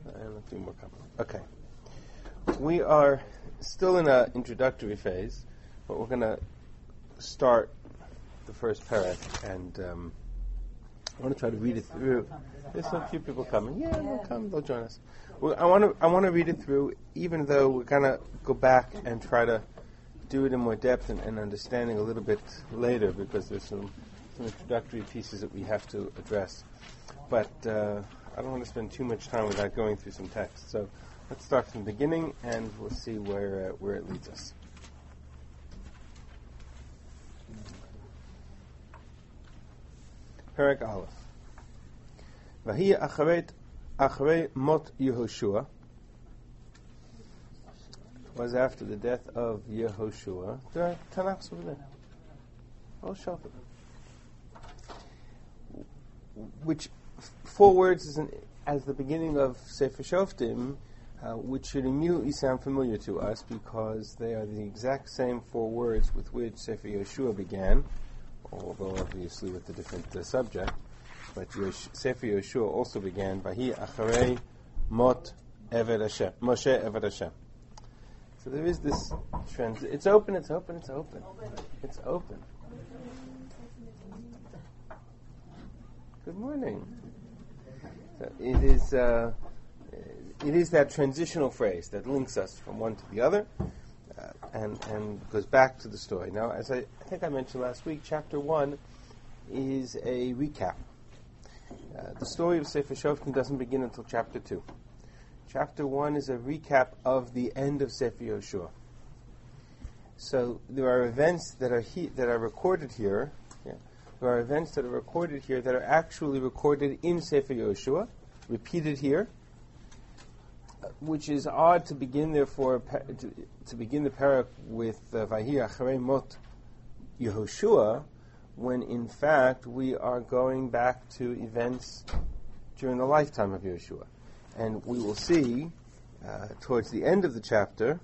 And a few more coming. Okay. We are still in an introductory phase, but we're going to start the first parak, and I want to try to read it through. There's a few people coming. Yeah, they'll come. They'll join us. Well, I want to read it through, even though we're going to go back and try to do it in more depth and understanding a little bit later, because there's some introductory pieces that we have to address. But I don't want to spend too much time without going through some text. So let's start from the beginning, and we'll see where it leads us. Perek Aleph. Vahi acharei mot Yehoshua was after the death of Yehoshua. There are Tanakhs over there. Oh, Shafat. Which 4 words is as the beginning of Sefer Shoftim, which should immediately sound familiar to us because they are the exact same 4 words with which Sefer Yehoshua began, although obviously with a different subject. But Sefer Yehoshua also began, Vahi acharei mot Eved Hashem, Moshe Eved Hashem. So there is this trend. It's open. It's open. Good morning. So it is that transitional phrase that links us from one to the other, and goes back to the story. Now, as I think I mentioned last week, chapter 1 is a recap. The story of Sefer Shoftim doesn't begin until chapter 2. Chapter 1 is a recap of the end of Sefer Yehoshua. So there are events that are recorded here. Yeah, there are events that are recorded here that are actually recorded in Sefer Yehoshua, repeated here, which is odd to begin. Therefore, to begin the parak with Vahi acharei mot Yehoshua, when in fact we are going back to events during the lifetime of Yehoshua. And we will see towards the end of the chapter,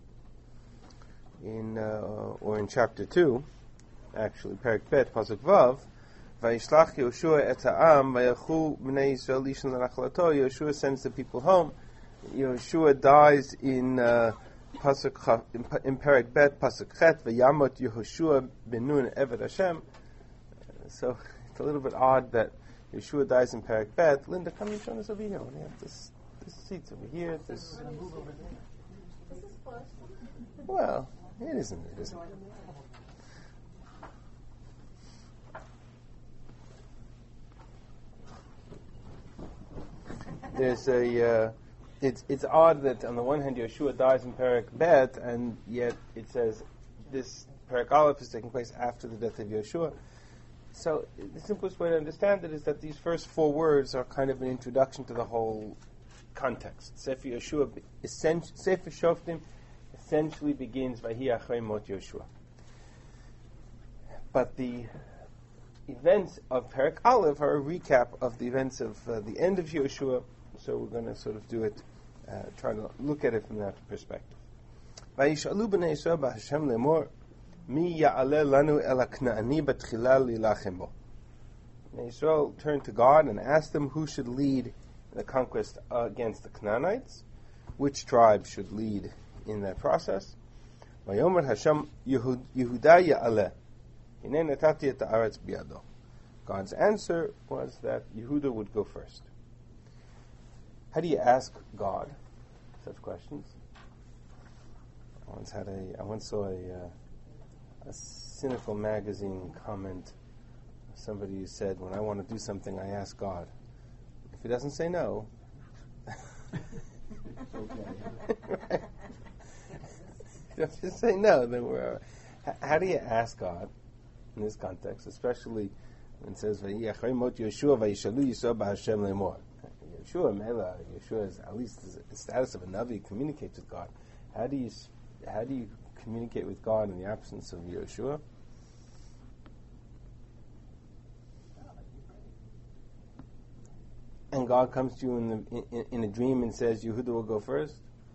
in chapter 2, actually, Perek Bet, Pasuk Vav, Vayishlach Yehoshua et ha'am, vayachu b'nei Yisrael lishon l'nachalato. Yehoshua sends the people home. Yehoshua dies in Pasuk in Perek Bet, Pasuk Chet, vayamot Yehoshua ben-Nun Eved Hashem. So it's a little bit odd that Yeshua dies in Perek Bet. Linda, come and join us over here. We have this seats over here. This. Well, it isn't. It isn't. There's a. It's odd that on the one hand Yeshua dies in Perek Bet, and yet it says this Perek Aleph is taking place after the death of Yeshua. So the simplest way to understand it is that these first 4 words are kind of an introduction to the whole context. Sefer Shoftim essentially begins Vahi acharei mot Yehoshua. But the events of Perek Aleph are a recap of the events of the end of Yehoshua. So we're going to sort of do it, try to look at it from that perspective. Vayishalu b'nei Yisrael b'Hashem lemor. Mi ya'aleh lanu el ha'kna'ani b'tchila lilachem bo. Yisrael turned to God and asked him who should lead the conquest against the Canaanites, which tribe should lead in that process. Vayomer Hashem Yehuda ya'aleh, hinei natati et ha'aretz biyado. God's answer was that Yehuda would go first. How do you ask God such questions? I once saw a cynical magazine comment. Somebody who said, when I want to do something, I ask God. If he doesn't say no, right? If you say no, then we're... How do you ask God in this context, especially when it says, Yeshua mot Yeshua vayishalu Yisrael b'Hashem lemor. Yeshua is at least the status of a Navi, communicates with God. How do you communicate with God in the absence of Yeshua? And God comes to you in a dream and says, Yehuda will go first?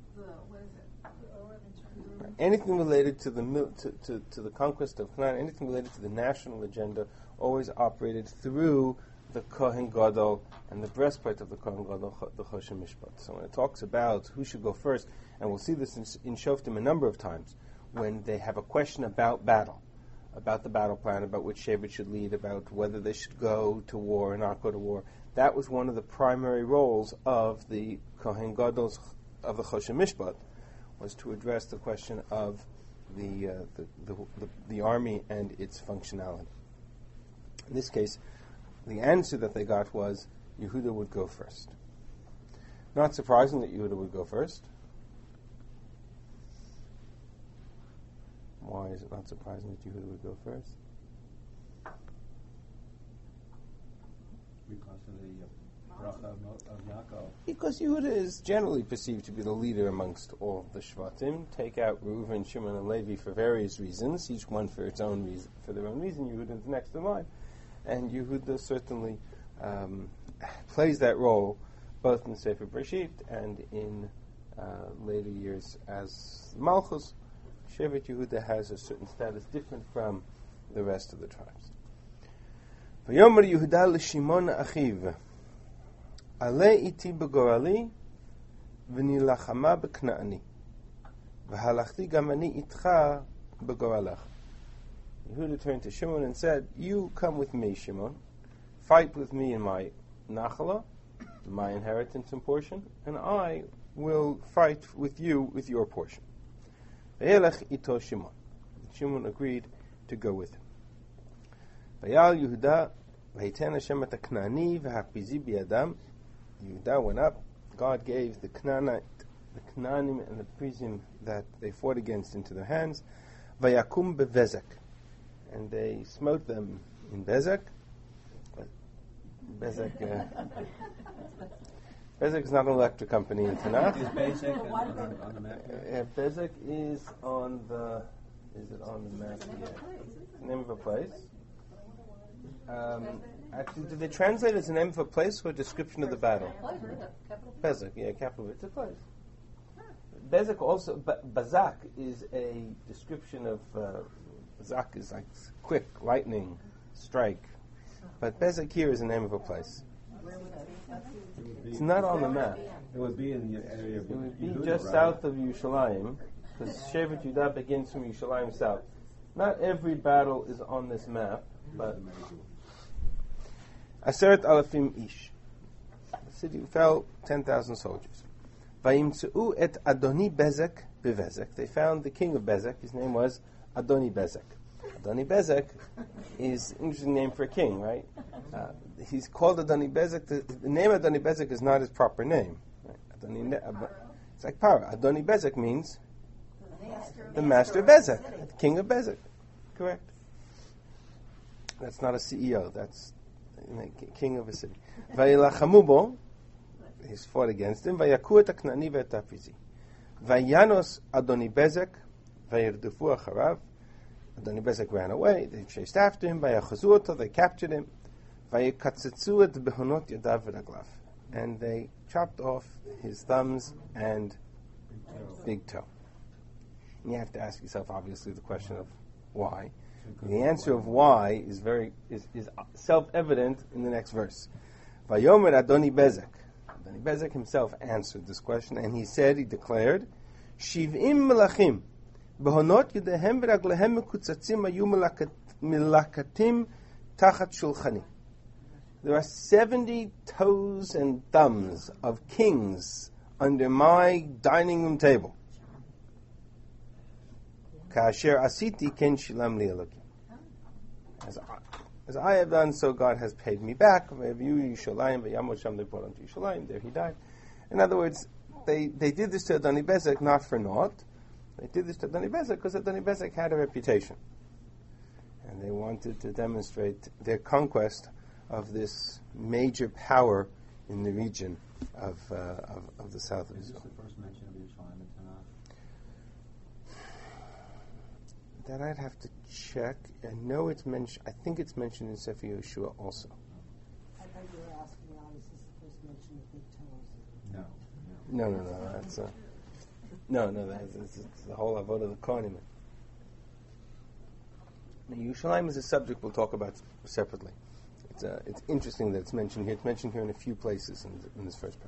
Anything related to the conquest of Canaan, anything related to the national agenda, always operated through the Kohen Gadol and the breastplate of the Kohen Gadol, the Choshen Mishpat. So when it talks about who should go first, and we'll see this in Shoftim a number of times, when they have a question about battle, about the battle plan, about which Shevet should lead, about whether they should go to war or not go to war, that was one of the primary roles of the Kohen Gadol of the Choshen Mishpat, was to address the question of the army and its functionality. In this case, the answer that they got was Yehuda would go first. Not surprising that Yehuda would go first. Why is it not surprising that Yehuda would go first? Because of the bracha of Yaakov. Because Yehuda is generally perceived to be the leader amongst all the Shvatim. Take out Reuven, Shimon, and Levi for various reasons, each one for its own reason. For their own reason, Yehuda is next in line. And Yehuda certainly plays that role both in Sefer Bereshit and in later years as Malchus. Shevet Yehuda has a certain status different from the rest of the tribes. Vayomer Yehuda l'Shimon achiv, Ale iti begorali, v'nilachama b'kna'ani, v'halachti gam ani itcha begoralach. Yehuda turned to Shimon and said, "You come with me, Shimon. Fight with me in my nachala, my inheritance and portion, and I will fight with you with your portion." Ve'elech ito Shimon. Shimon agreed to go with him. Vayal Yehuda v'hiten Hashem et hakna'ani v'hakpizi biyadam. Yehuda went up. God gave the Knaanim and the Prizim that they fought against into their hands. Vayakum bevezek. And they smote them in Bezek. Bezek is not an electric company in Tanakh. Is Bezek on the map? Bezek is on the... Is it on the map? Yeah. It's the name of a place. Actually, did they translate it as the name of a place or a description of the battle? Bezek, yeah, capital. It's a place. Bezek also... Bazak is a description of... Bazak is like quick, lightning, strike. But Bezek here is the name of a place. It's not on the map. It would be in the area of... It would be just south of Yerushalayim, because Shevet Yehuda begins from Yerushalayim south. Not every battle is on this map, but... Aseret alafim ish. The city fell 10,000 soldiers. Vayimtzeu et Adoni Bezek bevezek. They found the king of Bezek. His name was Adoni Bezek. Adoni Bezek is an interesting name for a king, right? He's called Adoni Bezek. The name Adoni Bezek is not his proper name. Right? It's like Para. Adoni Bezek means the master of Bezek, the king of Bezek. Correct. That's not a CEO. That's king of a city. Vayilachamubo. He's fought against him. Vayaku et hakna'ani ve'et haprizi. Vayanos Adoni Bezek. Vayirdufu acharav. Adoni Bezek ran away. They chased after him. Vayachazu oto. They captured him. Vayikatzetzu et behonot yadav v'raglav. And they chopped off his thumbs and big toe. And you have to ask yourself, obviously, the question of why. The answer of why is self-evident in the next verse. Vayomer Adoni Bezek. Adoni Bezek himself answered this question, and he declared, Shiv'im melachim, behonot yudehem v'raglehem mekutzatzim ayu milakatim tachat shulchani. There are 70 toes and thumbs of kings under my dining room table. Kasher asiti ken shilam li elokim. As I have done, so God has paid me back. There he died. In other words, they did this to Adoni Bezek not for naught. They did this to Adoni Bezek because Adoni Bezek had a reputation. And they wanted to demonstrate their conquest of this major power in the region of the south of Israel. Is this the first mention of Yerushalayim in Tanakh? That I'd have to check. I know it's mentioned. I think it's mentioned in Sefer Yeshua also. I thought you were asking me, is this the first mention of big toes? No. That's it's the whole avodah of the Kohanim. Yerushalayim is a subject we'll talk about separately. It's interesting that it's mentioned here. It's mentioned here in a few places in this first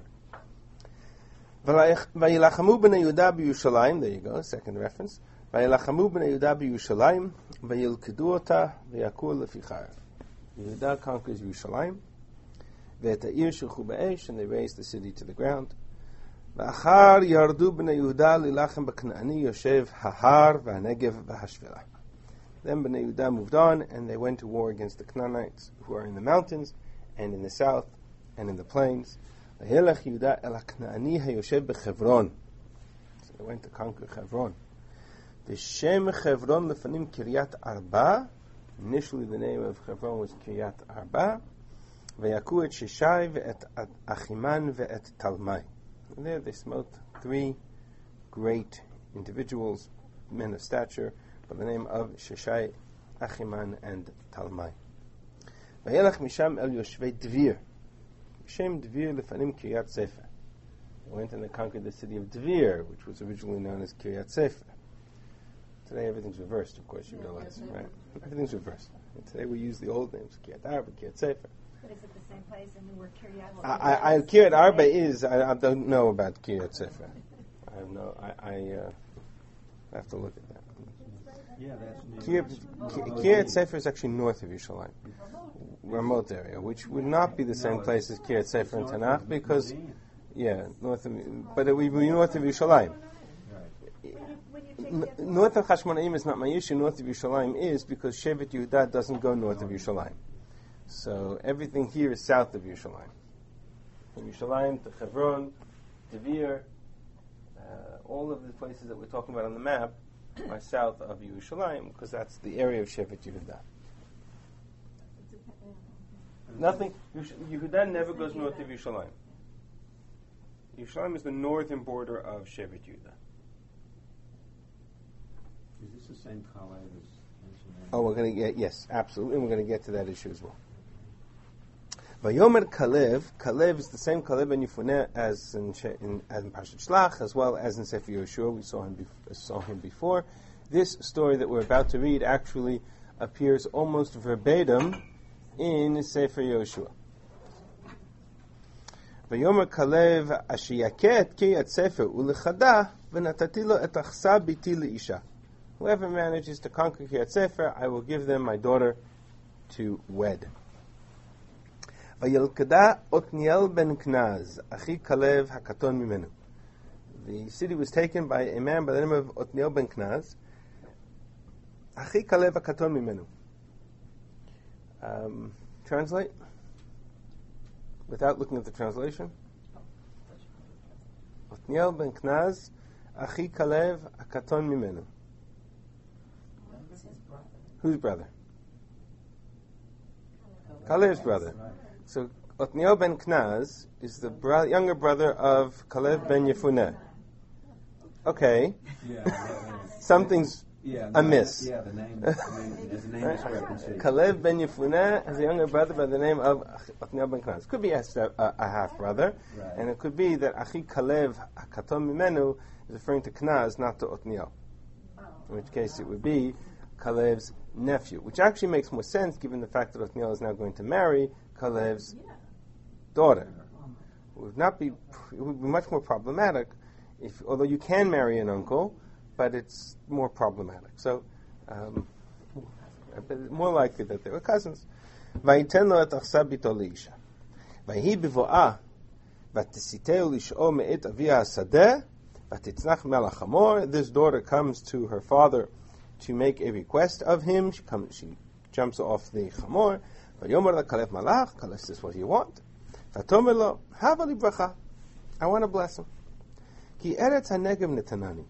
part. Vayilachamu b'nei Yehuda b'Yushalayim. There you go, second reference. Vayilachamu b'nei Yehuda b'Yushalayim, vayilkedu ota, vayakur lefichar. Yehuda conquers Yerushalayim, ve'et ha'ir shulchu ba'esh, and they raise the city to the ground. V'achar yardu b'nei Yehuda lilachem b'Kna'ani yoshev ha'har v'hanegev v'hashvela. Then Bnei Yehuda moved on, and they went to war against the Canaanites, who are in the mountains, and in the south, and in the plains. V'helech Yehuda el ha'Kna'ani hayoshev b'Chevron. So they went to conquer Chevron. V'shem Chevron lefanim Kiryat Arba. Initially the name of Chevron was Kiryat Arba. V'yaku et Sheshai ve'et Achiman ve'et Talmai. And there they smote 3 great individuals, men of stature, by the name of Sheshai, Achiman, and Talmai. Vayelach misham el yoshvei Dvir. Shem Dvir lefanim Kiryat Sefer. They went and they conquered the city of Dvir, which was originally known as Kiryat Sefer. Today everything's reversed, of course, you realize, right? Everything's reversed. And today we use the old names, Kiryat Arba, Kiryat Sefer. But is it the same place and we were Kiryat? Kiryat Arba is, I don't know about Kiryat Sefer. I have to look at that. Yeah, that's Kiryat Sefer is actually north of Yerushalayim, remote area, which would not be the same place as Kiryat Sefer in Tanakh, because, north of, but it would be north of Yerushalayim. North of Hashmonaim is not my issue. North of Yerushalayim is because Shevet Yehuda doesn't go north of Yerushalayim. So everything here is south of Yerushalayim. From Yerushalayim to Hebron, Dvir, all of the places that we're talking about on the map are south of Yerushalayim, because that's the area of Shevet Yehuda. Nothing. Yehuda never goes north of Yerushalayim. Yerushalayim is the northern border of Shevet Yehuda. Is this the same Kalev as mentioned? Oh, we're going to get, yes, absolutely, and we're going to get to that issue as well. Vayomer Kalev is the same Kalev ben Yefuneh as in Parshat Shlach, as well as in Sefer Yoshua. We saw him before. This story that we're about to read actually appears almost verbatim in Sefer Yoshua. Vayomer Kalev ashiyaket Kiryat Sefer ulechada v'natati lo et achsa biti leisha. Whoever manages to conquer Kiryat Sefer, I will give them my daughter to wed. Vayilkada Otniel ben Knaz, Achi Kalev hakaton mimenu. The city was taken by a man by the name of Otniel ben Knaz, Achi Kalev hakaton mimenu. Translate? Without looking at the translation? Otniel ben Knaz, Achi Kalev hakaton mimenu. Whose brother? Kalev's brother. So Otniel ben Knaz is the younger brother of Kalev ben Yefuneh. Okay. Something's amiss. The name there's a name discrepancy. Kalev ben Yefuneh has a younger brother by the name of Otniel ben Knaz. Could be a half-brother, and it could be that Achi Kalev hakaton mimenu is referring to Knaz, not to Otniel. In which case it would be Kalev's nephew, which actually makes more sense given the fact that Otniel is now going to marry Kalev's daughter. It would be much more problematic although you can marry an uncle, but it's more problematic. So, more likely that they were cousins. Vayiten lo et achsa bito leisha. Vayhi bivo'ah vatesiteu lish'o me'et avia hasadeh vatitznach melach hamor. This daughter comes to her father to make a request of him. She jumps off the chamor. Vayomer la Kalev malach. Kalev says, "What do you want?" Vatomer lo, "Hava li bracha. I want to bless him. Ki eretz hanegev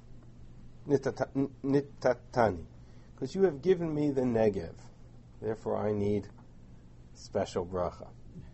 nitatani, because you have given me the Negev. Therefore, I need special bracha."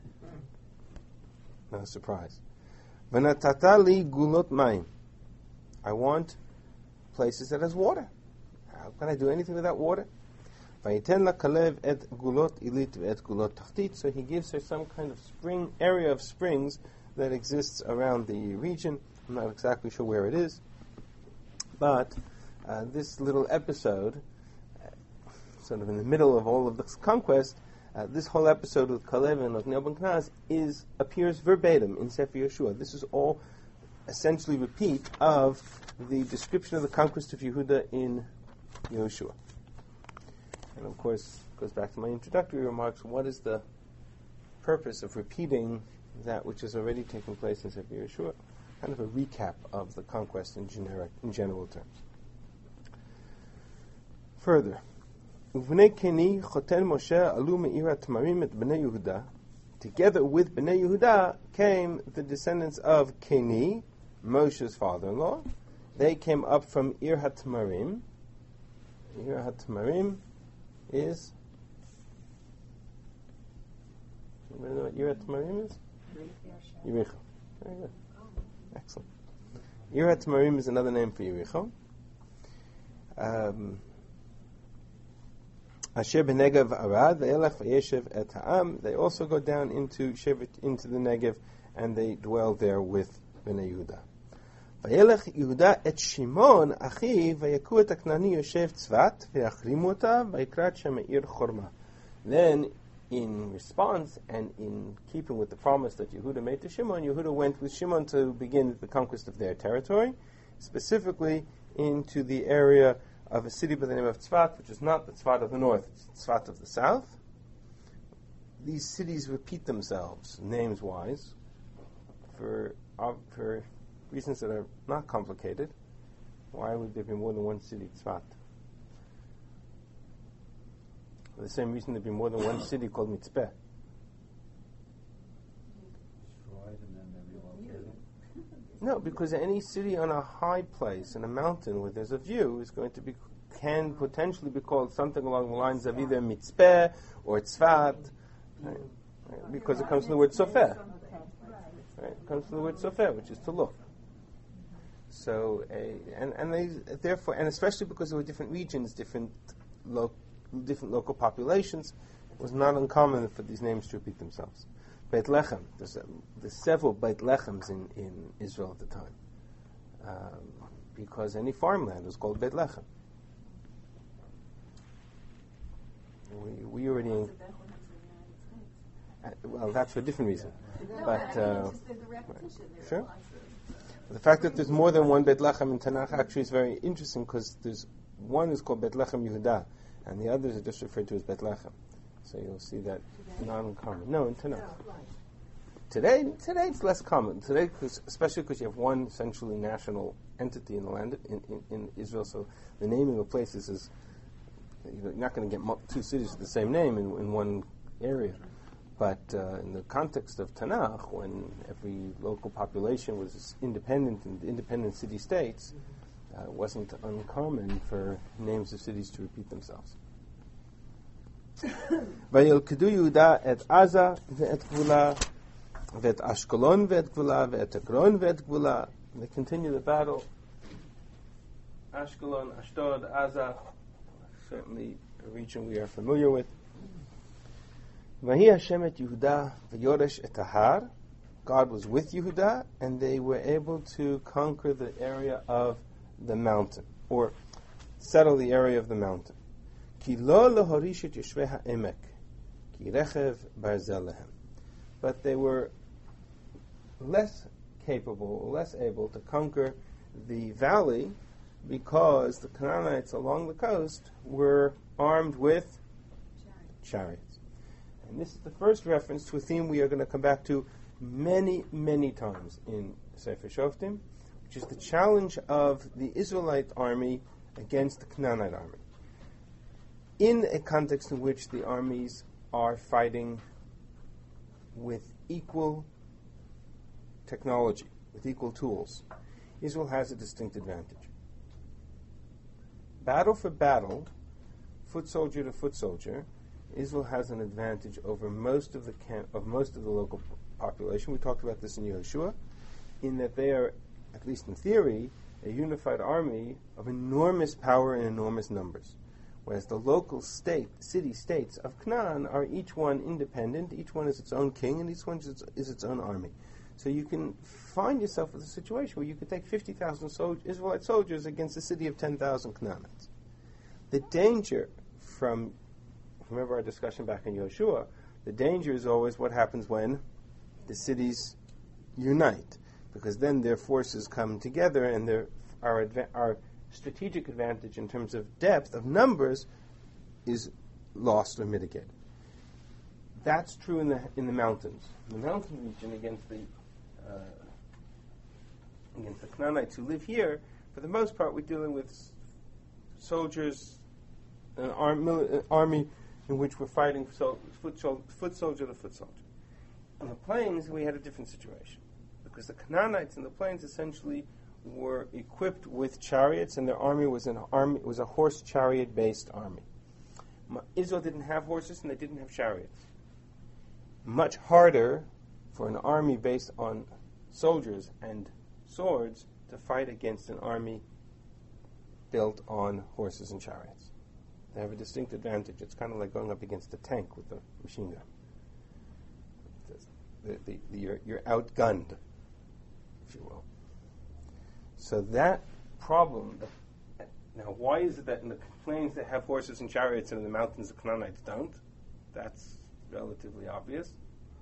No surprise. V'natata li gulot mayim. I want places that has water. How can I do anything without water? Vayiten la Kalev et gulot ilit et gulot tachtit. So he gives her some kind of area of springs that exists around the region. I'm not exactly sure where it is, but this little episode, sort of in the middle of all of this conquest, This whole episode with Kalev and Othniel ben Kenaz appears verbatim in Sefer Yeshua. This is all essentially repeat of the description of the conquest of Yehuda in Yeshua. And of course, it goes back to my introductory remarks, what is the purpose of repeating that which has already taken place in Sefer Yeshua? Kind of a recap of the conquest in general terms. Further, Uvnei Keni choten Moshe alu me'ira Tamarim et Bnei Yehuda. Together with Bnei Yehuda came the descendants of Keni, Moshe's father-in-law. They came up from Ir HaTamarim. Ir HaTamarim is... Anybody know what Ir HaTamarim is? Yericho. Very good. Excellent. Ir HaTamarim is another name for Yericho. Asher b'Negev Arad ve'elech v'yeshev et ha'am. They also go down into the Negev, and they dwell there with Bnei Yehuda. V'yelech Yehuda et Shimon achi v'yaku et Aknani yoshev Tzvat v'yachrimu ota v'yikrat shem Ir Chorma. Then, in response and in keeping with the promise that Yehuda made to Shimon, Yehuda went with Shimon to begin the conquest of their territory, specifically into the area of a city by the name of Tzvat, which is not the Tzvat of the north, it's Tzvat of the south. These cities repeat themselves, names-wise, for reasons that are not complicated. Why would there be more than one city, Tzvat? For the same reason there'd be more than one city called Mitzpeh. Destroyed and then they're relocated. No, because any city on a high place, in a mountain where there's a view, can potentially be called something along the lines of either Mitzpeh or Tzvat, right? Because it comes from the word Sofer. Right? It comes from the word Sofer, which is to look. So, and they therefore, and especially because there were different regions, different local populations, it was not uncommon for these names to repeat themselves. Beit Lechem. There's several Beit Lechems in Israel at the time, because any farmland was called Beit Lechem. We already. Well, that's for a different reason. But sure. The fact that there's more than one Beit Lechem in Tanakh actually is very interesting, because there's one is called Beit Lechem Yehuda, and the others are just referred to as Beit Lechem. So you'll see that not uncommon. No, in Tanakh. Today it's less common. Today, especially because you have one essentially national entity in the land in Israel, so the naming of places is, you're not going to get two cities with the same name in one area. But in the context of Tanakh, when every local population was independent city-states, it wasn't uncommon for names of cities to repeat themselves. Vayilkedu Yehuda et Aza ve'et Gvula ve'et Ashkelon ve'et Gvula ve'et Ekron ve'et Gvula. They continue the battle. Ashkelon, Ashdod, Aza, certainly a region we are familiar with. Vahi Hashem et Yehuda v'yoresh et Ahar. God was with Yehuda, and they were able to conquer the area of the mountain, or settle the area of the mountain. Ki lo lohorish et yeshvei ha'emek, ki rechev barzel lehem. But they were less capable, less able to conquer the valley, because the Canaanites along the coast were armed with chariots. And this is the first reference to a theme we are going to come back to many, many times in Sefer Shoftim, which is the challenge of the Israelite army against the Canaanite army, in a context in which the armies are fighting with equal technology, with equal tools. Israel has a distinct advantage. Battle for battle, foot soldier to foot soldier, Israel has an advantage over most of the local population. We talked about this in Yehoshua, in that they are, at least in theory, a unified army of enormous power and enormous numbers. Whereas the local city-states of Canaan are each one independent, each one is its own king, and each one is its own army. So you can find yourself with a situation where you could take 50,000 Israelite soldiers against a city of 10,000 Canaanites. The danger from remember our discussion back in Yoshua, the danger is always what happens when the cities unite, because then their forces come together and our strategic advantage in terms of depth of numbers is lost or mitigated. That's true in the mountains. In the mountain region against the Canaanites who live here, for the most part, we're dealing with soldiers, an army in which we're fighting foot soldier to foot soldier. On the plains, we had a different situation, because the Canaanites in the plains essentially were equipped with chariots, and their army was a horse chariot based army. Israel didn't have horses, and they didn't have chariots. Much harder for an army based on soldiers and swords to fight against an army built on horses and chariots. They have a distinct advantage. It's kind of like going up against a tank with a machine gun. You're outgunned, if you will. So that problem, now why is it that in the plains they have horses and chariots and in the mountains the Canaanites don't? That's relatively obvious.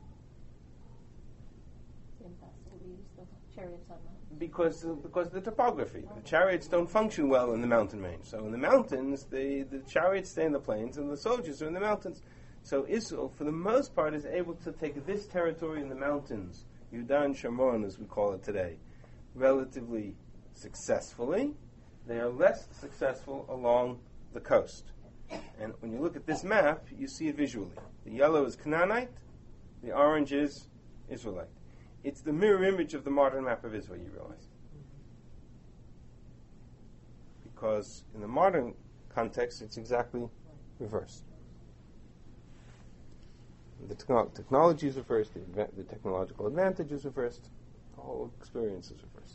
It's impossible to use the chariots on mountains. Because of the topography. The chariots don't function well in the mountain range. So in the mountains, the chariots stay in the plains and the soldiers are in the mountains. So Israel, for the most part, is able to take this territory in the mountains, Yudan and Shomron, as we call it today, relatively successfully. They are less successful along the coast. And when you look at this map, you see it visually. The yellow is Canaanite, the orange is Israelite. It's the mirror image of the modern map of Israel, you realize. Because in the modern context, it's exactly reversed. The technology is reversed, the technological advantage is reversed, the whole experience is reversed.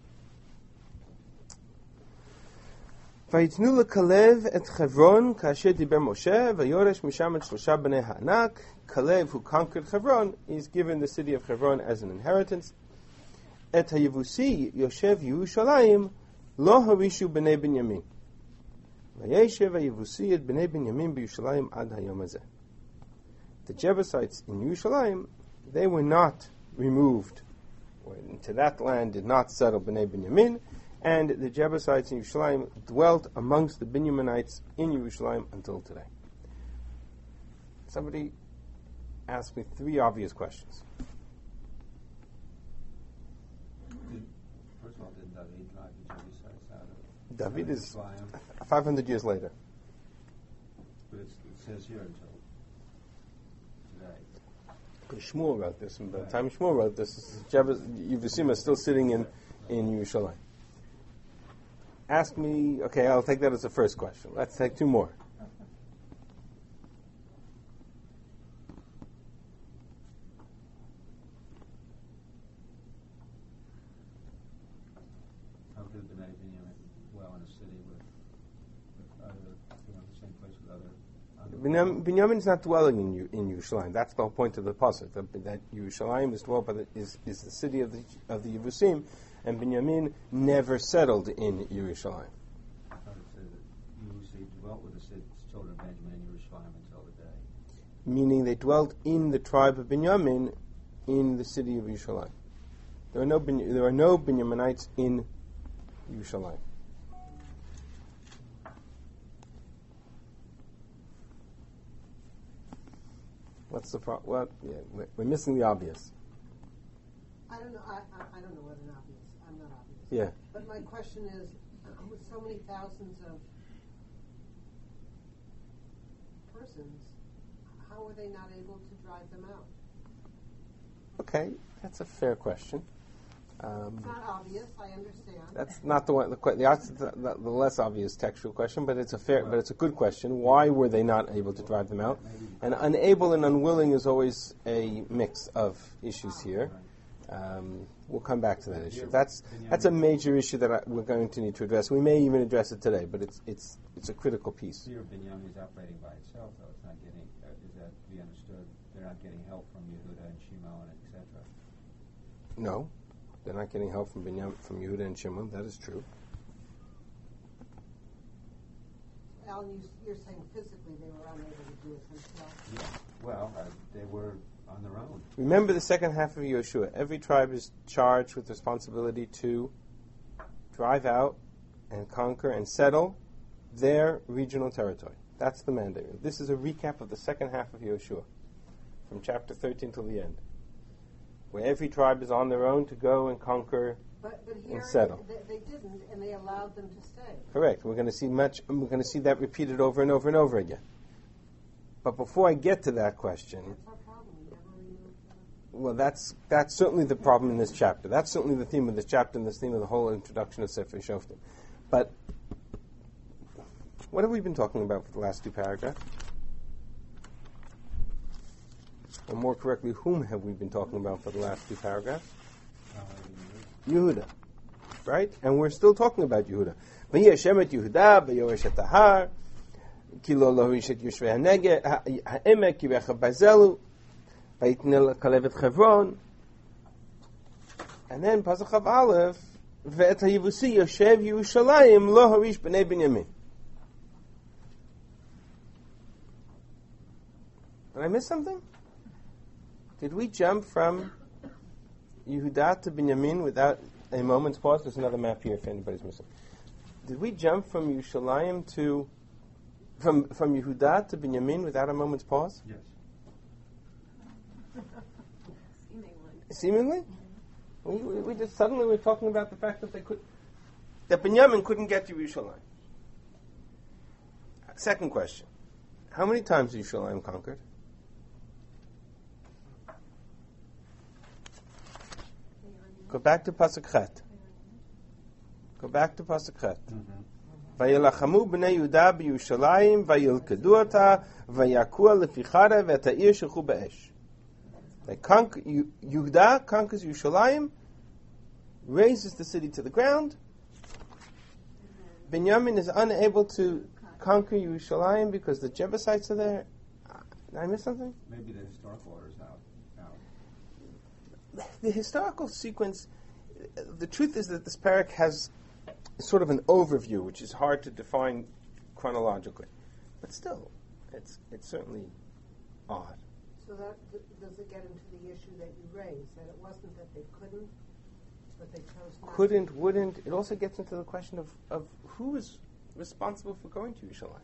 ויתנו לכלב את חברון כאשר דיבר משה ויורש משם את 3 בני הענק. Kalev, who conquered Hebron, is given the city of Hebron as an inheritance. את היבוסי יושב ירושלים לא הרישו בני בנימין. וישב היבוסי את בני בנימין בירושלים עד היום הזה. The Jebusites in Yerushalayim, they were not removed into that land, did not settle Bnei Binyamin, and the Jebusites in Yerushalayim dwelt amongst the Binyaminites in Yerushalayim until today. Somebody asked me 3 obvious questions. First of all, did David drive the Jebusites out of David is Yerushalayim? 500 years later. But it says here until today. Because Shmuel wrote this, and by the time Shmuel wrote this, Yevusim is still sitting in Yerushalayim. Ask me, okay, I'll take that as the first question. Let's take 2 more. How could Bnei Binyamin dwell in a city with other, the same place with other? Binyamin is not dwelling in Yerushalayim. That's the whole point of the pasuk. That Yerushalayim is dwelt by is the city of the Yevusim, and Binyamin never settled in Yerushalayim. I thought it said that Yevusi dwelt with the children of Benjamin in Yerushalayim until the day. Meaning they dwelt in the tribe of Binyamin in the city of Yerushalayim. There are no Binyaminites in Yerushalayim. What's the problem? Well, yeah, we're missing the obvious. I don't know. I don't know whether obvious. I'm not obvious. Yeah. But my question is, with so many thousands of persons, how were they not able to drive them out? Okay, that's a fair question. It's not obvious. I understand. That's not the less obvious textual question, but it's a good question. Why were they not able to drive them out? And unable and unwilling is always a mix of issues here. We'll come back to that issue. That's a major issue that we're going to need to address. We may even address it today, but it's a critical piece. Here, Binyamin is operating by itself, though. It's not getting. Is that to be understood? They're not getting help from Yehuda and Shimon, etc. No, they're not getting help from Yehuda and Shimon. That is true. Alan, you're saying physically they were unable to do it themselves? Yeah. Well, they were on their own. Remember the second half of Yeshua. Every tribe is charged with responsibility to drive out and conquer and settle their regional territory. That's the mandate. This is a recap of the second half of Yeshua, from chapter 13 till the end, where every tribe is on their own to go and conquer But here and settle. They didn't, and they allowed them to stay. Correct. We're going to see that repeated over and over and over again. But before I get to that question, That's our problem. We never removed them. well, that's certainly the problem in this chapter. That's certainly the theme of this chapter and the theme of the whole introduction of Sefer Shoftim. But what have we been talking about for the last two paragraphs? Or more correctly, whom have we been talking about for the last two paragraphs? Yehuda. Right? And we're still talking about Yehuda. V'yi Hashem et Yehuda, v'yoresh et Ahar, ki lo lohish et Yoshvei ha'emek, ki v'echa bazelu, v'yitnei lekalev et Chevron. And then, Pasuk Chav Aleph, v'et ha'yivusi Yoshev Yerushalayim lo harish b'nei Binyamin. Did I miss something? Did we jump from Yehuda to Binyamin without a moment's pause? There's another map here if anybody's missing. Did we jump from Yerushalayim to from Yehuda to Binyamin without a moment's pause? Yes. Seemingly? We just suddenly were talking about the fact that that Binyamin couldn't get to Yerushalayim. Second question. How many times is Yerushalayim conquered? Go back to Pasuk Chet. Go back to Pasuk Chet. Vayelachamu b'nei Yehuda b'Yerushalayim vayilkedu ota vayakua lefichara v'et ha'ir shechu b'esh. Yehuda conquers Yerushalayim, raises the city to the ground. Binyamin is unable to conquer Yerushalayim because the Jebusites are there. Did I miss something? Maybe the historical order's out. The historical sequence, the truth is that this parak has sort of an overview, which is hard to define chronologically. But still, it's certainly odd. So that does it get into the issue that you raised, that it wasn't that they couldn't, but they chose not Couldn't, wouldn't. It also gets into the question of who is responsible for going to Yerushalayim.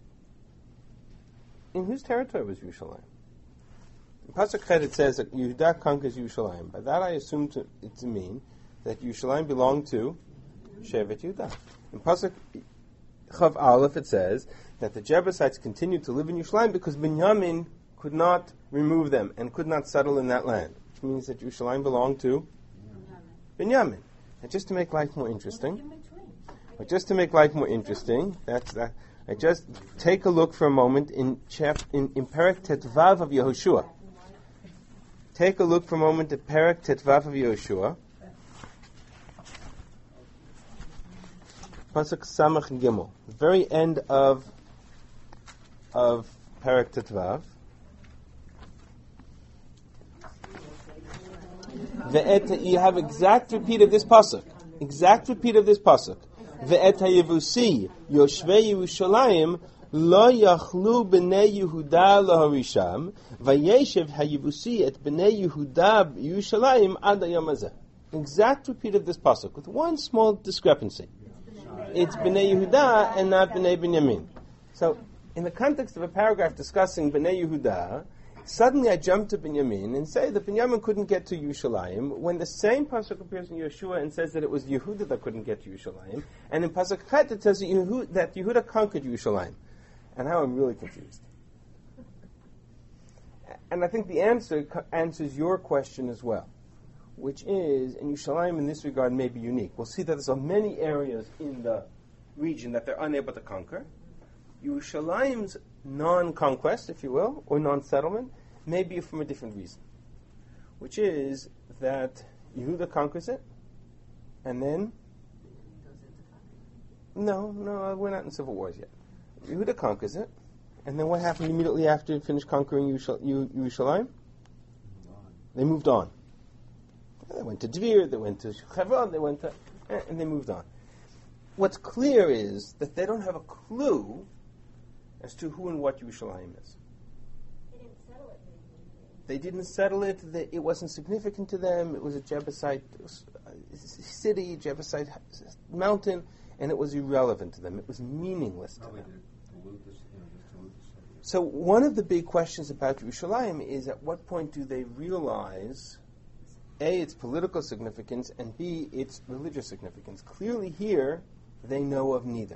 In whose territory was Yerushalayim? In Pasuk Chet it says that Yehuda conquers Yerushalayim. By that I assume it to mean that Yerushalayim belonged to Shevet Yehuda. In Pasuk Chav Aleph it says that the Jebusites continued to live in Yerushalayim because Binyamin could not remove them and could not settle in that land, which means that Yerushalayim belonged to Binyamin. And just to make life more interesting, that's that. I just take a look for a moment in Perek Tetvav of Yehoshua. Take a look for a moment at Perek Tetvav of Yehoshua. Pasuk Samach Gimel, the very end of Perek Tetvav. You have exact repeat of this pasuk. Ve'et hayevusi yoshvei Yerushalayim lo yachlu b'nei Yehuda laharisham vayeshev hayevusi et b'nei Yehuda Yerushalayim ad hayom hazeh. Exact repeat of this pasuk with one small discrepancy. It's b'nei Yehuda and not b'nei Binyamin. So, in the context of a paragraph discussing b'nei Yehuda, suddenly I jump to Binyamin and say that Binyamin couldn't get to Yerushalayim when the same pasuk appears in Yeshua and says that it was Yehuda that couldn't get to Yerushalayim, and in pasuk Chet it says that Yehuda conquered Yerushalayim. And now I'm really confused. And I think the answer answers your question as well, which is, and Yerushalayim in this regard may be unique. We'll see that there's so many areas in the region that they're unable to conquer. Yerushalayim's non-conquest, if you will, or non-settlement, may be from a different reason, which is that Yehuda conquers it, and then... No, we're not in civil wars yet. Yehuda conquers it, and then what happened immediately after it finished conquering Yerushalayim? They moved on. They went to Dvir, they went to Hebron, and they moved on. What's clear is that they don't have a clue as to who and what Yerushalayim is. They didn't settle it. They didn't settle it. It wasn't significant to them. It was a Jebusite city, Jebusite mountain, and it was irrelevant to them. It was meaningless to Probably them. to dilute this, just dilute the city. So one of the big questions about Yerushalayim is at what point do they realize, A, its political significance, and B, its religious significance. Clearly here, they know of neither.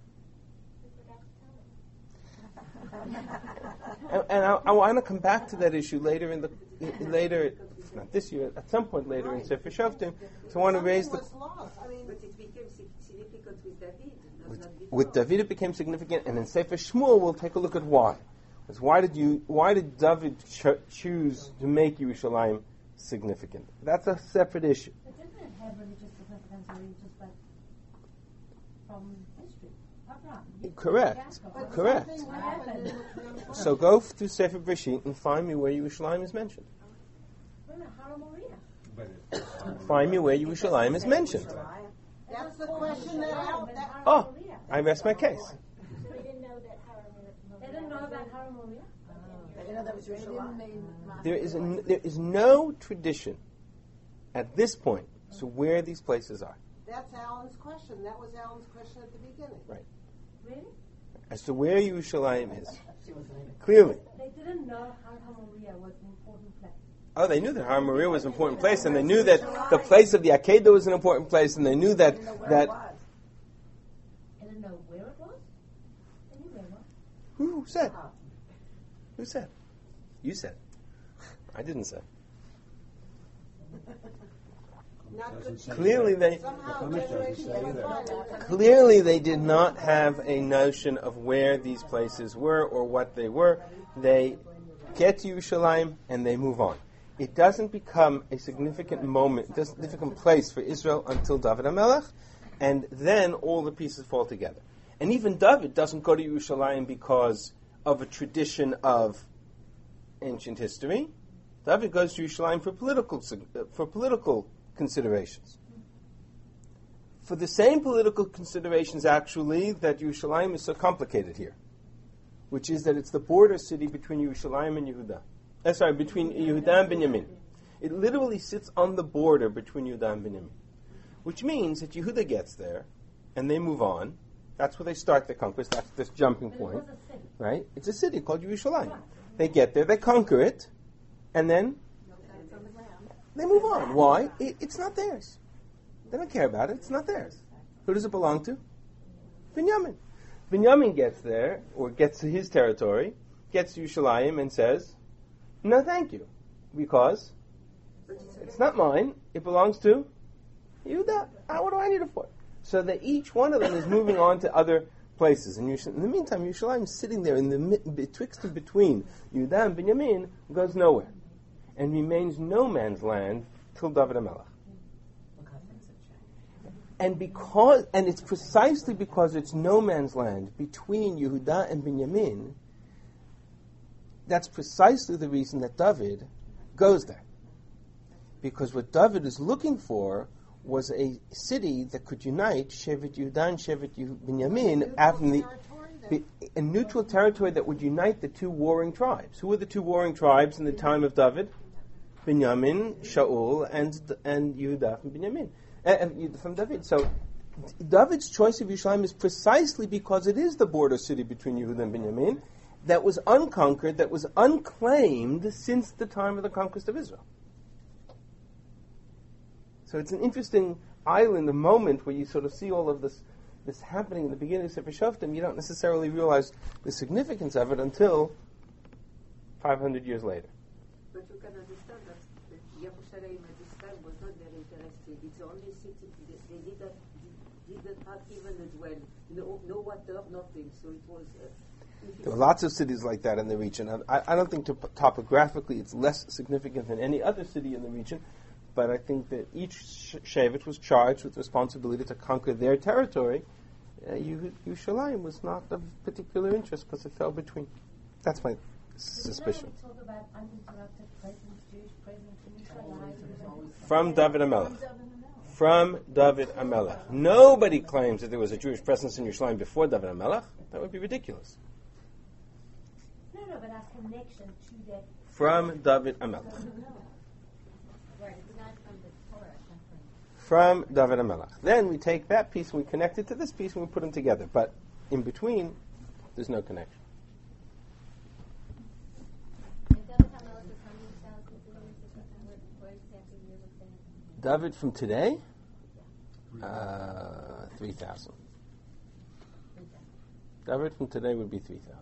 And I want to come back to that issue later not this year, at some point later in Sefer Shoftim. So I want to raise the... Was lost. I mean, But it became significant with David. not before. With David it became significant, and in Sefer Shmuel we'll take a look at why. Because why did David choose to make Yerushalayim significant? That's a separate issue. But didn't it have religious significance already just like from history? Abraham. Correct. but Correct. something What happened happened? in the So go through Sefer Breshit and find me where Yerushalayim is mentioned. Wait a minute, Hara Moria. But it, Find me where Yerushalayim is mentioned. That's the question that Oh, I rest my case. So they didn't know that Hara Moria. They didn't know about Hara Moria? They didn't know that was Yerushalayim. There is no tradition at this point as to where these places are. That's Alan's question. That was Alan's question at the beginning. Really? As to where Yerushalayim is. Clearly. They didn't know Hara Moria was an important place. Oh, they knew that Har Maria was an important place, and they knew that the place of the Akedah was an important place, and they knew that They didn't know where it was? They knew where it was. Who said? Who said? You said. I didn't say. Not good. Clearly they Somehow generations went by. clearly they did not have a notion of where these places were or what they were. They get to Yerushalayim and they move on. It doesn't become a significant moment, a significant place for Israel until David HaMelech, and then all the pieces fall together. And even David doesn't go to Yerushalayim because of a tradition of ancient history. David goes to Yerushalayim for political considerations. For the same political considerations, actually, that Yerushalayim is so complicated here, which is that it's the border city between Yerushalayim and Yehuda. Between Yehuda and Binyamin. It literally sits on the border between Yehuda and Binyamin, which means that Yehuda gets there, and they move on. That's where they start their conquest. That's this jumping But point, it was a city. right? It's a city called Yerushalayim. They get there, they conquer it, and then they move on. Why? It's not theirs. They don't care about it. It's not theirs. Who does it belong to? Binyamin. Binyamin gets there, or gets to his territory, gets to Yerushalayim and says, no, thank you, because it's not mine. It belongs to Yehuda. What do I need it for? So that each one of them is moving on to other places. And in the meantime, Yerushalayim is sitting there in the betwixt and between Yehuda and Binyamin, goes nowhere, and remains no man's land till David HaMelech. And it's precisely because it's no man's land between Yehuda and Binyamin. That's precisely the reason that David goes there. Because what David is looking for was a city that could unite Shevet Yehuda and Shevet Binyamin a neutral territory that would unite the two warring tribes. Who were the two warring tribes in the time of David? Binyamin, Shaul, and Yehuda from Binyamin, from David. So David's choice of Yerushalayim is precisely because it is the border city between Yehuda and Binyamin, that was unconquered, that was unclaimed since the time of the conquest of Israel. So it's an interesting island, a moment where you sort of see all of this happening in the beginning of Sefer Shoftim. You don't necessarily realize the significance of it until 500 years later. But you can understand that Yerushalayim at this time was not very interesting. It's the only city they didn't have even as well. No water, nothing. So it was. There are lots of cities like that in the region. I don't think topographically it's less significant than any other city in the region, but I think that each Shevet was charged with responsibility to conquer their territory. Yerushalayim was not of particular interest because it fell between. That's my suspicion. Did you talk about uninterrupted presence, Jewish presence in Yerushalayim? From David HaMelech. From David HaMelech. Nobody claims that there was a Jewish presence in Yerushalayim before David HaMelech. That would be ridiculous. No, but as connection to that. From David Amelech. Right, it's not from the Torah. From David Amelech. Then we take that piece and we connect it to this piece and we put them together. But in between, there's no connection. David from today? 3,000. David from today would be 3,000.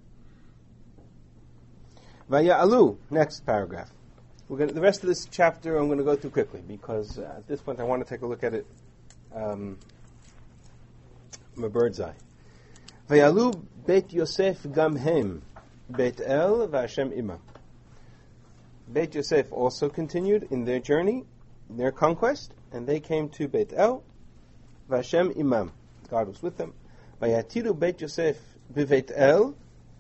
Vaya'alu, next paragraph. The rest of this chapter I'm going to go through quickly because at this point I want to take a look at it from a bird's eye. Vaya'alu Beit Yosef gam hem, Beit El v'Hashem imam. Beit Yosef also continued in their journey, their conquest, and they came to Beit El, v'Hashem imam. God was with them. Vayatiru Beit Yosef b'Beit El,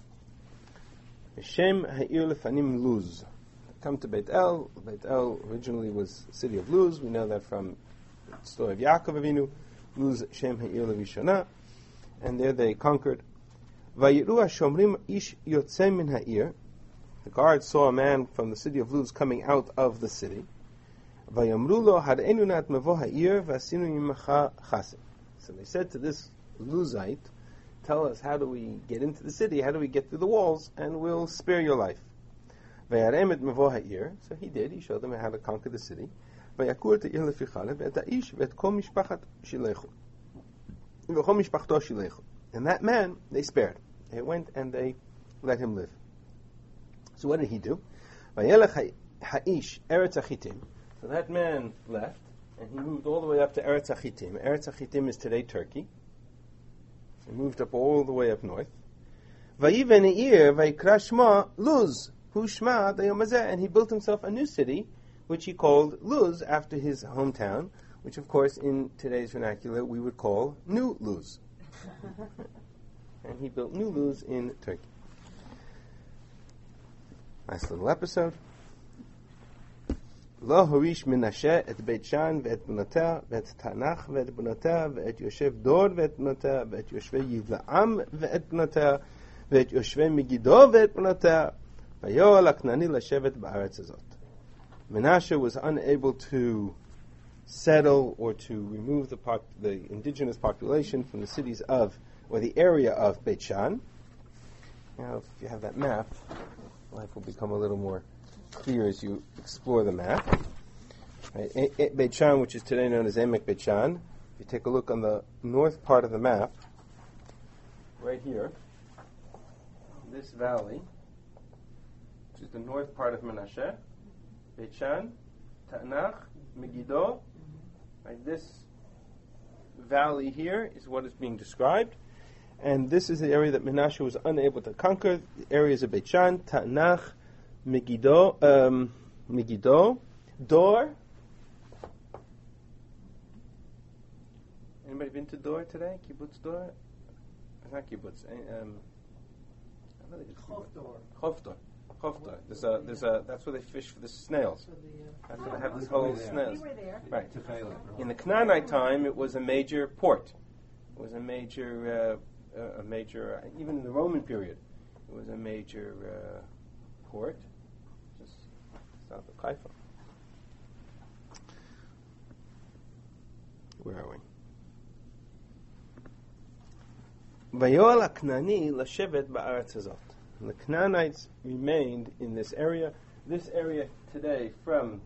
Hashem ha'ir lefanim Luz. Come to Beit El. Beit El originally was the city of Luz. We know that from the story of Yaakov Avinu. Luz Shem ha'ir levishona. And there they conquered. Vayiru ha'shomrim ish yotzei min ha'ir. The guards saw a man from the city of Luz coming out of the city. Vayamru lo had'enu nat mevo ha'ir v'asinu yimacha chassid. So they said to this Luzite, tell us, how do we get into the city? How do we get through the walls? And we'll spare your life. So he did. He showed them how to conquer the city. And that man, they spared. They went and they let him live. So what did he do? So that man left, and he moved all the way up to Eretz Achitim. Eretz Achitim is today Turkey. He moved up all the way up north. Luz, and he built himself a new city, which he called Luz, after his hometown, which of course in today's vernacular we would call New Luz. And he built New Luz in Turkey. Nice little episode. Lo horish Menashe et Beit Shan ve'et Bnotea ve'et Tanach ve'et Bnotea ve'et Yoshev Dor ve'et Bnotea ve'et Yoshvei Yivlaam ve'et Bnotea ve'et Yoshvei Megiddo ve'et Bnotea v'yoel HaKnani l'shevet ba'aretz hazot. Menashe was unable to settle or to remove the indigenous population from the cities of, or the area of Beit Shan. Now, if you have that map, life will become a little more clear as you explore the map. Right. Beit Shan, which is today known as Emek Beit Shan, if you take a look on the north part of the map, right here, this valley, which is the north part of Menashe, Beit Shan, Ta'anach, Megiddo, right, this valley here is what is being described, and this is the area that Menashe was unable to conquer, the areas of Beit Shan, Ta'anach, Megiddo, Dor. Anybody been to Dor today? Kibbutz Dor? Not kibbutz. Chofdor. That's where they fish for the snails. That's where they have this whole snails. We were there. Right. In the Canaanite time, it was a major port. It was a major, even in the Roman period, it was a major port. Just south of Haifa. Where are we? Vayoel HaKnani l'shevet ba'aretz hazot. And the Canaanites remained in this area. This area today, from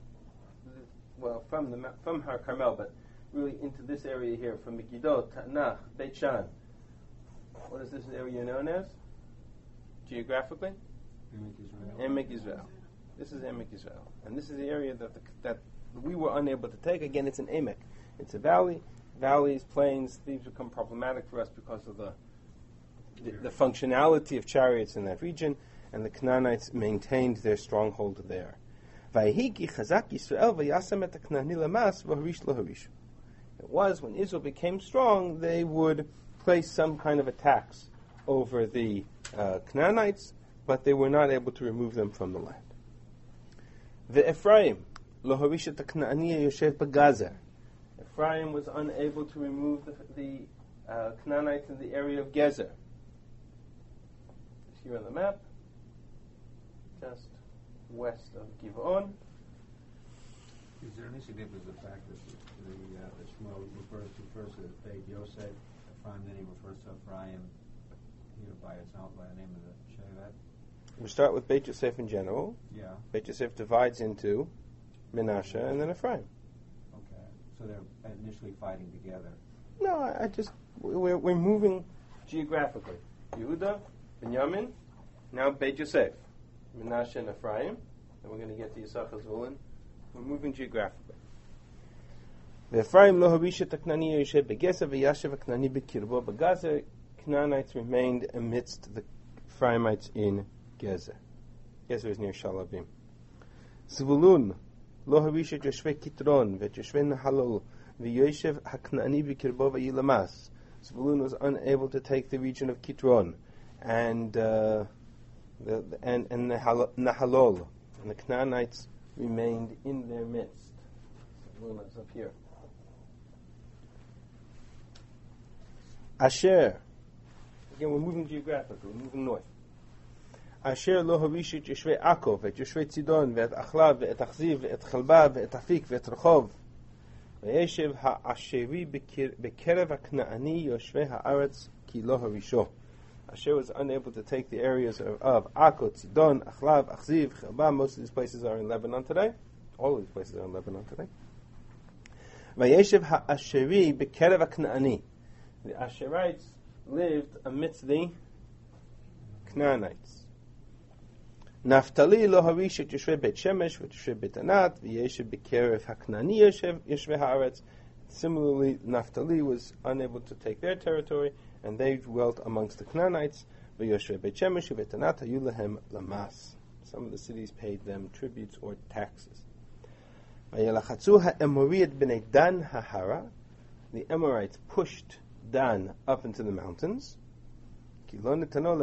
Har Carmel, but really into this area here, from Megiddo, Ta'anach, Beit Shan. What is this area known as? Geographically? Emek Yisrael. This is Emek Yisrael. And this is the area that we were unable to take. Again, it's an Emek. It's a valley. Valleys, plains, these become problematic for us because of the functionality of chariots in that region, and the Canaanites maintained their stronghold there. It was when Israel became strong, they would place some kind of a tax over the Canaanites, but they were not able to remove them from the land. Ephraim was unable to remove the Canaanites in the area of Gezer. Here on the map, just west of Giv'on. Is there any significance of the fact that the Shmuel refers to first as Beit Yosef, Ephraim, then he refers to Ephraim here by the name of the Shevet? We start with Beit Yosef in general. Yeah. Beit Yosef divides into Menashe and then Ephraim. Okay. So they're initially fighting together. No, we're moving geographically. Yehuda, Binyamin, now Beit Yosef, Menashe and Ephraim. Then we're going to get to Yisachar Zvulun. We're moving geographically. Ephraim lo harisha taknani yoshe begezer v'yashev aknani bekirbo. But Gaza, Canaanites remained amidst the Ephraimites in Gezer. Gezer is near Shalabim. Zvulun lo harisha joshve Kitron v'joshve Nahalol v'yoshev haknani bekirbo v'yilamas. Zvulun was unable to take the region of Kitron and Nahalol, and the Canaanites remained in their midst. Zvulun is up here. Asher, again we're moving geographically, we're moving north. Asher lo harishit Yoshvei Akko, ve'et Yoshvei Tzidon, ve'et Achlav, ve'et Achziv, ve'et Chalba, ve'et Afik, ve'et Rechov. Ve'yeshev ha'asheri bekerev ha'kna'ani Yoshvei ha'aretz ki lo harisho. Asher was unable to take the areas of Akko, Tzidon, Achlav, Achziv, Chalba. Most of these places are in Lebanon today. All of these places are in Lebanon today. Ve'yeshev ha'asheri bekerev ha'kna'ani. The Asherites lived amidst the Canaanites. Naphtali lo harishet Yoshvei Beit Shemesh v'Yoshvei Beit Anat v'yeshev bekerev haknani Yoshvei haaretz. Similarly, Naphtali was unable to take their territory, and they dwelt amongst the Canaanites. V'Yoshvei Beit Shemesh v'Beit Anat hayu lehem lamas. Some of the cities paid them tributes or taxes. V'yelachatzu ha'emoriyat b'nei Dan hahara. The Amorites pushed Dan up into the mountains. But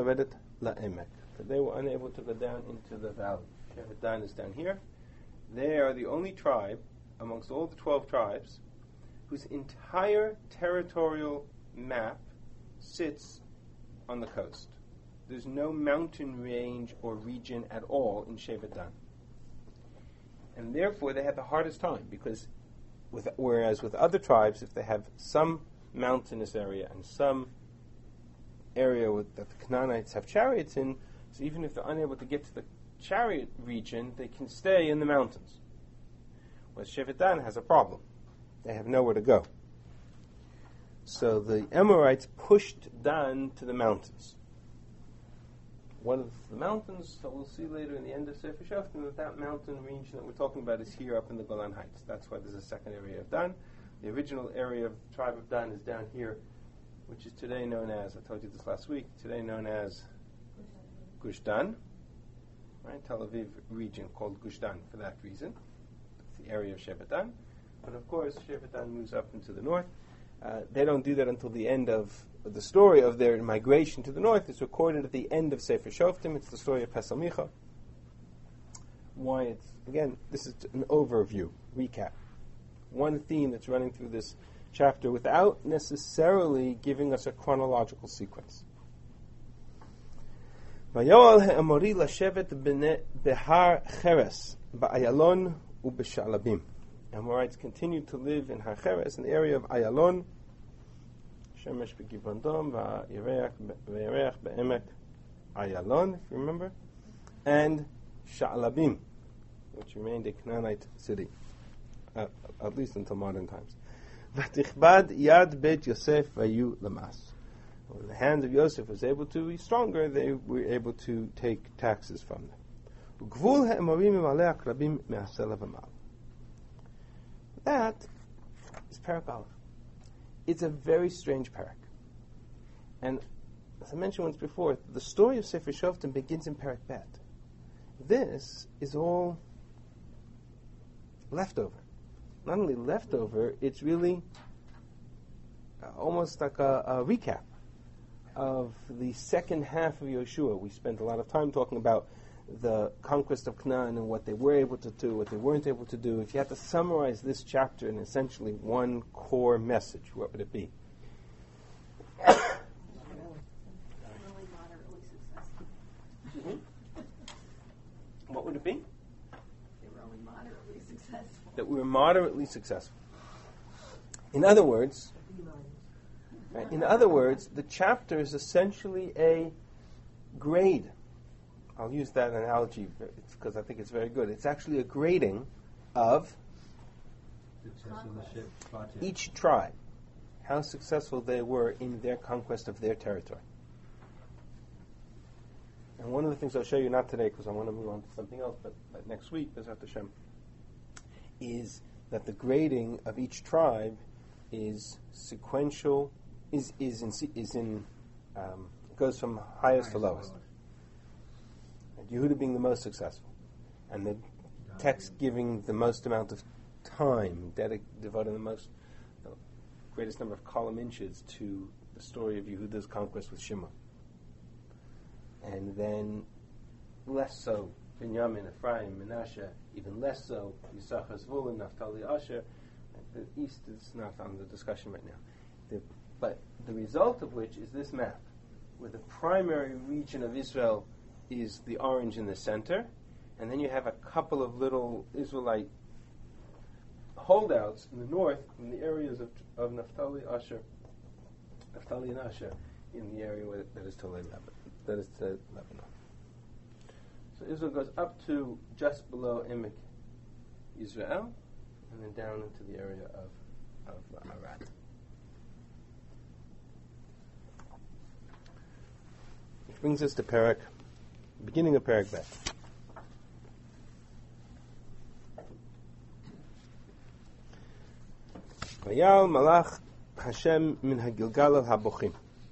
they were unable to go down into the valley. Shevet Dan is down here. They are the only tribe amongst all the 12 tribes whose entire territorial map sits on the coast. There's no mountain range or region at all in Shevet Dan. And therefore they had the hardest time, because whereas with other tribes, if they have some mountainous area and some area that the Canaanites have chariots in, so even if they're unable to get to the chariot region, they can stay in the mountains. Whereas Shevet Dan has a problem. They have nowhere to go. So the Amorites pushed Dan to the mountains. One of the mountains, so we'll see later in the end of Sefer Shoftim, that mountain region that we're talking about is here up in the Golan Heights. That's why there's a second area of Dan. The original area of the tribe of Dan is down here, which is today known as, I told you this last week, today known as Gush Dan, right? Tel Aviv region called Gush Dan for that reason. It's the area of Shevet Dan. But of course, Shevet Dan moves up into the north. They don't do that until the end of the story of their migration to the north. It's recorded at the end of Sefer Shoftim. It's the story of Pesach Micha. Why it's, again, this is an overview, recap. One theme that's running through this chapter without necessarily giving us a chronological sequence. Vayoal ha'amori lashevet behar cheres ba'ayalon u'b'shalabim. Amorites continued to live in Har Cheres, in the area of Ayalon, Shemesh beGivon Dom, va'Yereach be'emek Ayalon, if you remember, and Sha'alabim, which remained a Canaanite city, at least until modern times. V'tichbad yad bet Yosef vayu lamas. When the hand of Yosef was able to be stronger, they were able to take taxes from them. Gvul ha'emorim imalei akrabim me'asela v'mal. That is Parak Aleph. It's a very strange parak. And as I mentioned once before, the story of Sefer Shoftim begins in Parak Bet. This is all leftover. Not only leftover, it's really almost like a recap of the second half of Yoshua. We spent a lot of time talking about the conquest of Canaan and what they were able to do, what they weren't able to do. If you had to summarize this chapter in essentially one core message, what would it be? Really moderately successful. it be? They were only moderately successful. That we were moderately successful. In other words, the chapter is essentially a grade. I'll use that analogy because I think it's very good. It's actually a grading of each tribe, how successful they were in their conquest of their territory. And one of the things I'll show you, not today because I want to move on to something else, but next week, B'ezrat Hashem, is that the grading of each tribe is sequential, it goes from highest to lowest. And Yehuda being the most successful, and the text giving the most amount of time, devoting the greatest number of column inches to the story of Yehuda's conquest with Shimon. And then less so Binyamin, Ephraim, Menashe, even less so Yisachar, Zvulun, Naphtali, Asher. The east is not on the discussion right now. But the result of which is this map, where the primary region of Israel is the orange in the center, and then you have a couple of little Israelite holdouts in the north, in the areas of Naphtali, Asher, Naphtali and Asher, in the area that is to Lebanon. So Israel goes up to just below Emek Israel, and then down into the area of Arad. Which brings us to beginning of Perek Bet. Vayal Malach Hashem min HaGilgal al HaBochim.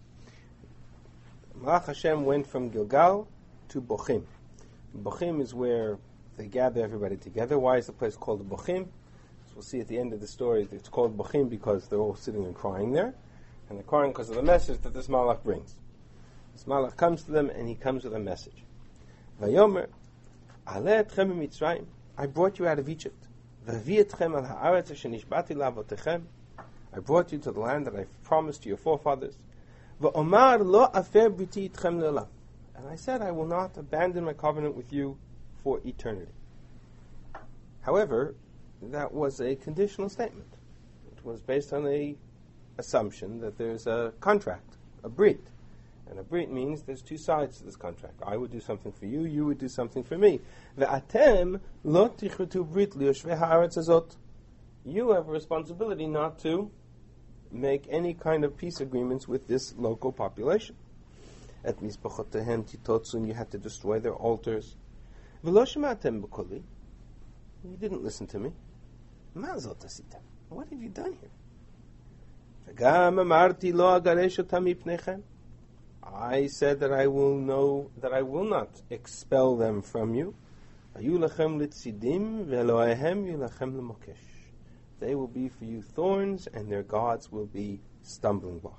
Malach Hashem went from Gilgal to Bochim. Bochim is where they gather everybody together. Why is the place called Bochim? As we'll see at the end of the story, it's called Bochim because they're all sitting and crying there. And they're crying because of the message that this Malach brings. This Malach comes to them and he comes with a message. Vayomer, Aleh etchem mitzrayim. I brought you out of Egypt. Vavi etchem al haaretz asher nishbati la'avotechem. I brought you to the land that I promised to your forefathers. Va'omar lo afer briti itchem le'olam. And I said, I will not abandon my covenant with you for eternity. However, that was a conditional statement. It was based on a assumption that there's a contract, a brit. And a brit means there's two sides to this contract. I would do something for you, you would do something for me. Ve'atem lo tichretu brit liyoshvei haaretz hazot. You have a responsibility not to make any kind of peace agreements with this local population. Et mizbachotehem titotzun, you had to destroy their altars. V'lo shematem b'koli, you didn't listen to me. Ma zot asitem, what have you done here? V'gam amarti lo agaresh otam mipnechem. I said that I will not expel them from you. Ayu lachem litzidim ve'elohehem yu lachem lemokesh. They will be for you thorns, and their gods will be stumbling blocks.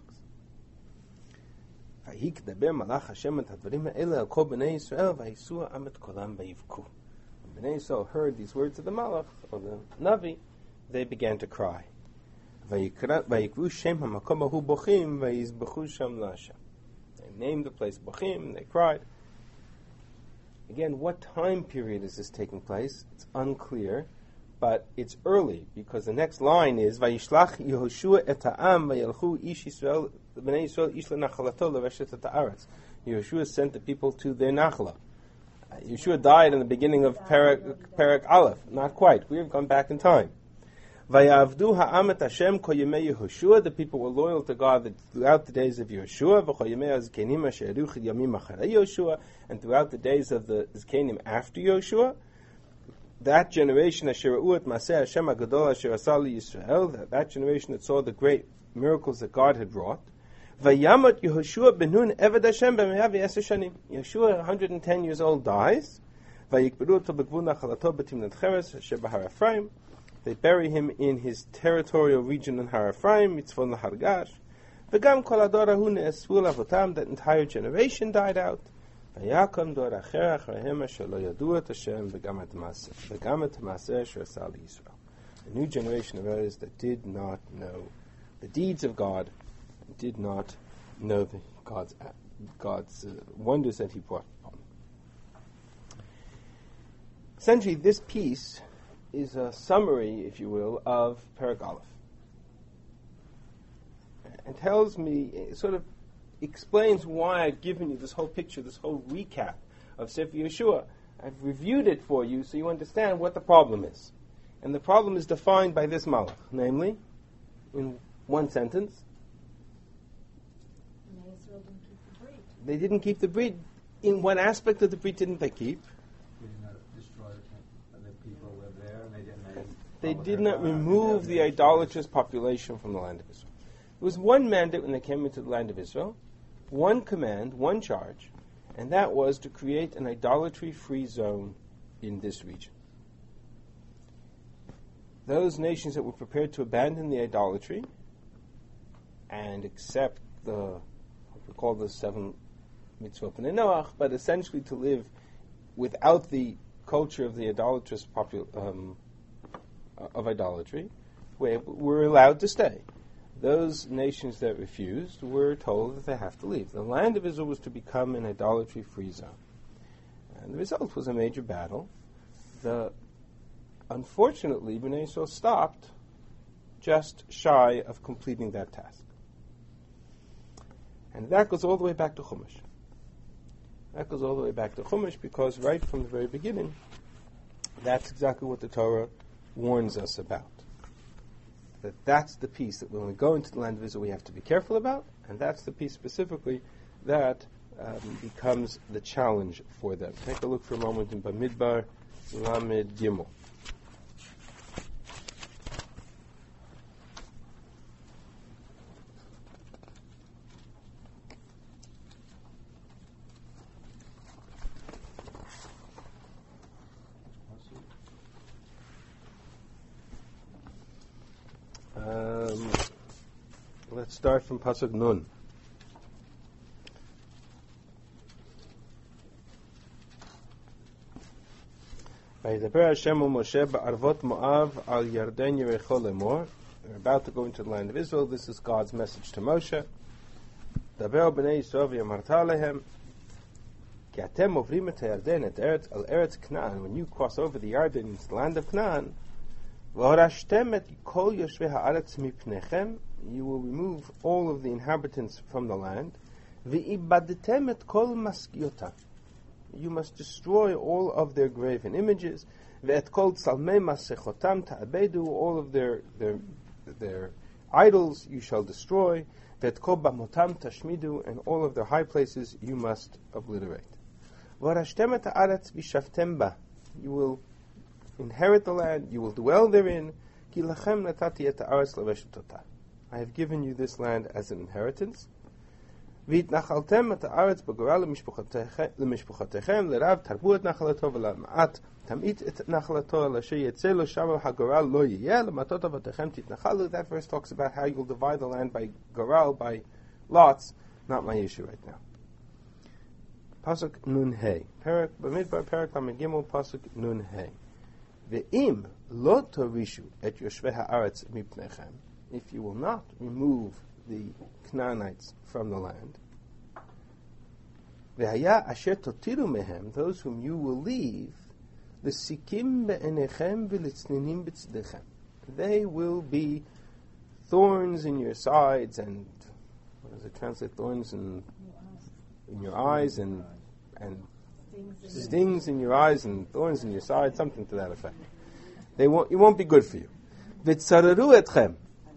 When Bnei Yisrael heard these words of the Malach, or the Navi, they began to cry. They named the place Bochim, and they cried. Again, what time period is this taking place? It's unclear, but it's early, because the next line is Vayishlach Yehoshua et ha'am vayelchu ish Yisrael b'nei Yisrael ish lenachalato lereshet et ha'aretz. Yehoshua sent the people to their nachla. Yeshua died in the beginning of Perek Aleph. Not quite. We have gone back in time. Vayavdu ha'am et Hashem ko yemei Yehoshua. The people were loyal to God throughout the days of Yehoshua. V'cho yemei hazkenim asher eruch yamim acharei Yehoshua. And throughout the days of the Zkenim after Yehoshua. That generation, that generation that saw the great miracles that God had wrought. Yeshua, 110 years old, dies. They bury him in his territorial region in Har Ephraim, Mitzvon Lahargash. That entire generation died out. A new generation of others that did not know the deeds of God, did not know the God's wonders that He brought upon them. Essentially, this piece is a summary, if you will, of Perek Aleph. And tells me, it sort of explains why I've given you this whole picture, this whole recap of Sefer Yeshua. I've reviewed it for you so you understand what the problem is. And the problem is defined by this malach, namely, in one sentence, Israel didn't keep the breed. they didn't keep the breed. In what aspect of the breed didn't they keep? They did not destroy the people who lived there, and They followed did their not God, remove they the did idolatrous population from the land of Israel. There was one mandate when they came into the land of Israel, one command, one charge, and that was to create an idolatry-free zone in this region. Those nations that were prepared to abandon the idolatry and accept what we call the 7 mitzvot b'nei Noach, but essentially to live without the culture of the idolatrous of idolatry, were allowed to stay. Those nations that refused were told that they have to leave. The land of Israel was to become an idolatry-free zone. And the result was a major battle. Unfortunately, Bnei Yisrael stopped just shy of completing that task. And that goes all the way back to Chumash. That goes all the way back to Chumash because right from the very beginning, that's exactly what the Torah warns us about. That's the piece that when we go into the land of Israel we have to be careful about, and that's the piece specifically that becomes the challenge for them. Take a look for a moment in Bamidbar, Lamed Gimel. Let's start from Pasuk Nun. Vayidaber Hashem u'Moshe ba'arvot Moav al Yarden Yerecho lemor. We're about to go into the land of Israel. This is God's message to Moshe. Daber b'nei Yisrael v'yamarta lehem ki atem ovrim et Yarden et Eretz al Eretz Canaan. When you cross over the Yarden into the land of Canaan, v'horashtem et kol yoshvei ha'aretz mipnechem. You will remove all of the inhabitants from the land. V'ibadtem et kol maskiotam. You must destroy all of their graven images. Ve'et kol tzalmei masechotam ta'abedu. All of their idols you shall destroy. Ve'et kol bamotam tashmidu. And all of their high places you must obliterate. V'arashtem et ha'aretz v'shavtem ba. You will inherit the land. You will dwell therein. Ki lachem natati et ha'aretz leveshutotah. I have given you this land as an inheritance. V'itnachaltem et ha'aretz b'gorah l'mishpuchatechem l'rav tarbu et nachalato v'la'ma'at tamit et nachalato l'asher yetzeh lo sham ha'gorah lo yiyeh l'matot avatechem titnachalu. That verse talks about how you will divide the land by goral, by lots. Not my issue right now. Pasuk Nun Hey. Bamidbar Perek Lamed Gimel Pasuk Nun Hey. Ve'im lo torishu et yoshvei ha'aretz mipnechem. If you will not remove the Canaanites from the land, v'haya asher totiru mehem, those whom you will leave, the sikim be'enechem v'litzninim b'tzdechem. They will be thorns in your sides and, what does it translate, thorns in your eyes and stings in your eyes and thorns in your side, something to that effect. It won't be good for you. V'tzararu etchem.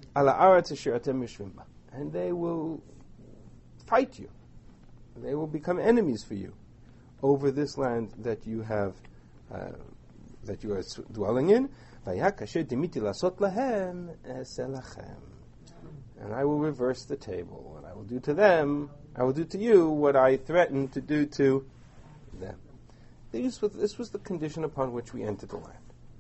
And they will fight you. They will become enemies for you over this land that you have, that you are dwelling in. And I will reverse the table. What I will do to them, I will do to you what I threatened to do to them. This was the condition upon which we entered the land.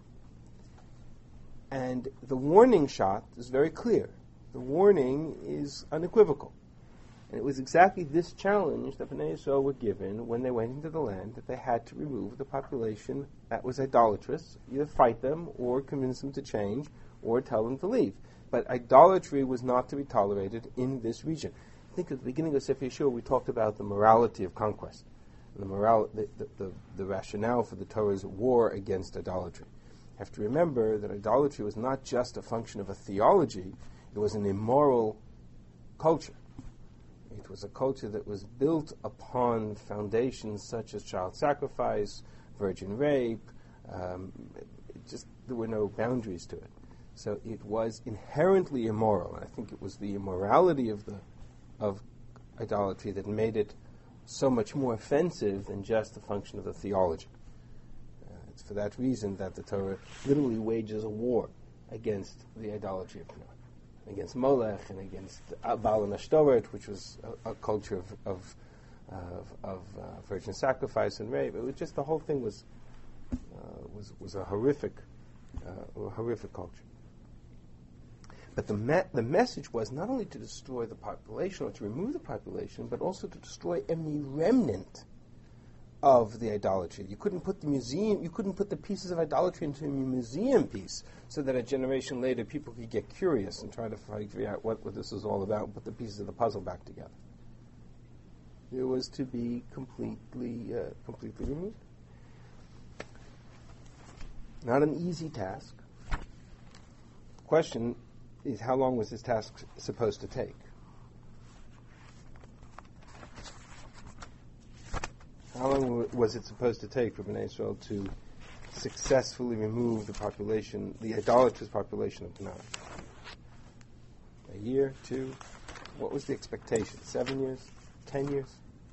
And the warning shot is very clear. The warning is unequivocal. And it was exactly this challenge that Bnei Yisrael were given when they went into the land, that they had to remove the population that was idolatrous, either fight them or convince them to change or tell them to leave. But idolatry was not to be tolerated in this region. I think at the beginning of Sefer Yeshua we talked about the morality of conquest. The rationale for the Torah's war against idolatry. You have to remember that idolatry was not just a function of a theology, it was an immoral culture. It was a culture that was built upon foundations such as child sacrifice, virgin rape. There were no boundaries to it. So it was inherently immoral, and I think it was the immorality of idolatry that made it so much more offensive than just a function of the theology. It's for that reason that the Torah literally wages a war against the idolatry of Canaan, against Molech and against Baal and Ashtoreth, which was a culture of virgin sacrifice and rape. It was just the whole thing was a horrific culture. But the message was not only to destroy the population or to remove the population, but also to destroy any remnant of the idolatry. You couldn't put the pieces of idolatry into a museum piece so that a generation later people could get curious and try to figure out what this is all about and put the pieces of the puzzle back together. It was to be completely removed. Not an easy task. The question is, how long was this task supposed to take? How long was it supposed to take for Bnei Israel to successfully remove the idolatrous population of Canaan? A year, 2? What was the expectation? 7 years? 10 years?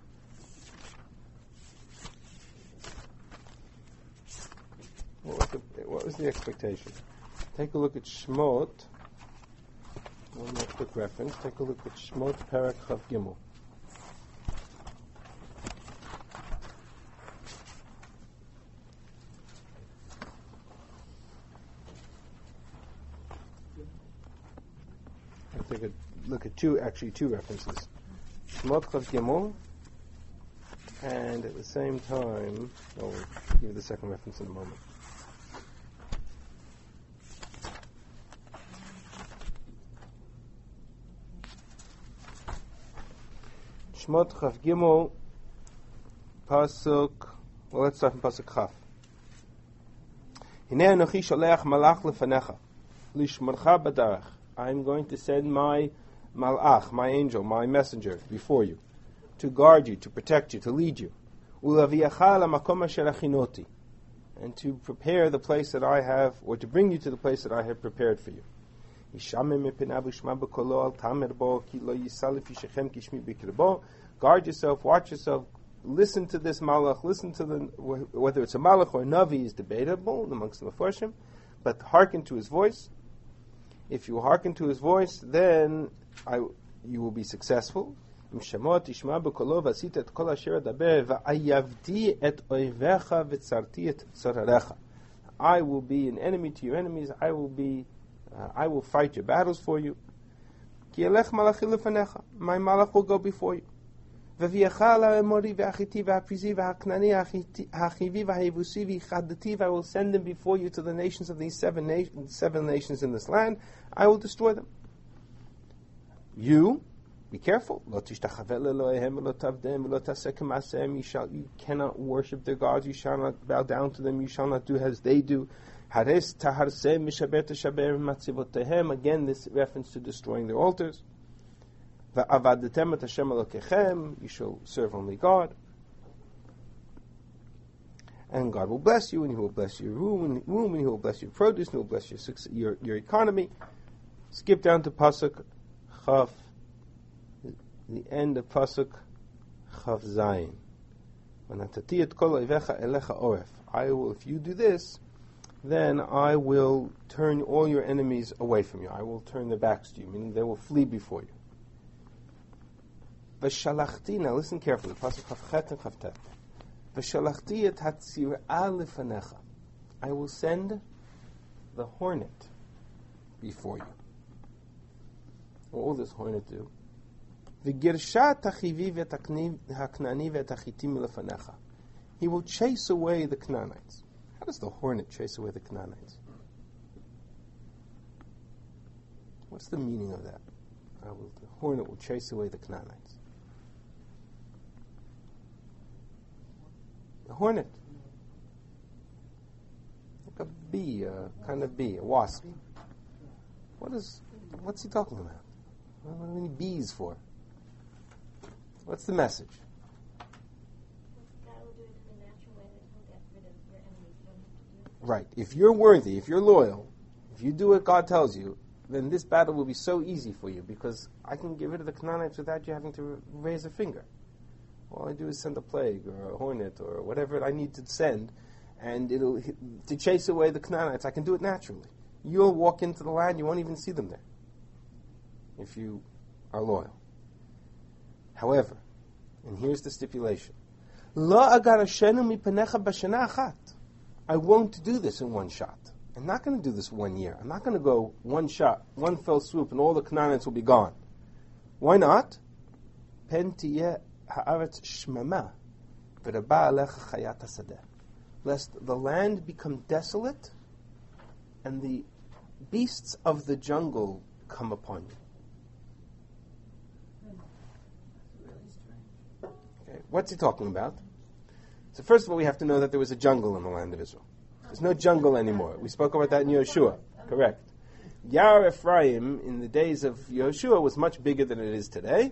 What was the expectation? Take a look at Shmot. One more quick reference. Take a look at Shmot Perek Chav Gimel. I'll take a look at two references. Shmot Chav Gimel, and at the same time, I'll give you the second reference in a moment. Shmot Chav Gimel, Pasuk. Well, let's start from Pasuk Chaf. Hinei anochi sholeach malach lefanecha, lishmarcha badarach. I'm going to send my malach, my angel, my messenger, before you, to guard you, to protect you, to lead you. Ulaviyacha lamakom asher achinoti, and to prepare the place that I have, or to bring you to the place that I have prepared for you. Guard yourself, watch yourself, listen to this malach, whether it's a malach or a navi is debatable amongst the Mefarshim, but hearken to his voice. If you hearken to his voice, then you will be successful. I will be an enemy to your enemies. I will fight your battles for you. My malach will go before you. I will send them before you to the nations of these seven nations in this land. I will destroy them. You, be careful. You cannot worship their gods. You shall not bow down to them. You shall not do as they do. Again, this reference to destroying their altars. You shall serve only God. And God will bless you, and He will bless your womb, and He will bless your produce, and He will bless your economy. Skip down to Pasuk Chaf, the end of Pasuk Chaf Zayin. I will, if you do this, then I will turn all your enemies away from you. I will turn their backs to you, meaning they will flee before you. V'shalachti, now listen carefully, Pasuk Chavchet and Chavtet. V'shalachti et hatzir'a lefanecha. I will send the hornet before you. What will this hornet do? V'girsha tachivi v'haknani v'tachitim lefanecha. He will chase away the Canaanites. How does the hornet chase away the Canaanites? What's the meaning of that? The hornet will chase away the Canaanites. A hornet. Like a bee, a kind of bee, a wasp. What's he talking about? What do we need bees for? What's the message? God will do it in a natural way that he'll get rid of your enemies. You don't have to do it. Right. If you're worthy, if you're loyal, if you do what God tells you, then this battle will be so easy for you because I can get rid of the Canaanites without you having to raise a finger. All I do is send a plague or a hornet or whatever I need to send, and to chase away the Canaanites. I can do it naturally. You'll walk into the land, you won't even see them there if you are loyal. However, and here's the stipulation, I won't do this in one shot. I'm not going to do this 1 year. I'm not going to go one shot, one fell swoop, and all the Canaanites will be gone. Why not? Lest the land become desolate and the beasts of the jungle come upon you. Okay, what's he talking about? So first of all, we have to know that there was a jungle in the land of Israel. There's no jungle anymore. We spoke about that in Yeshua. Correct. Yar Ephraim in the days of Yeshua was much bigger than it is today.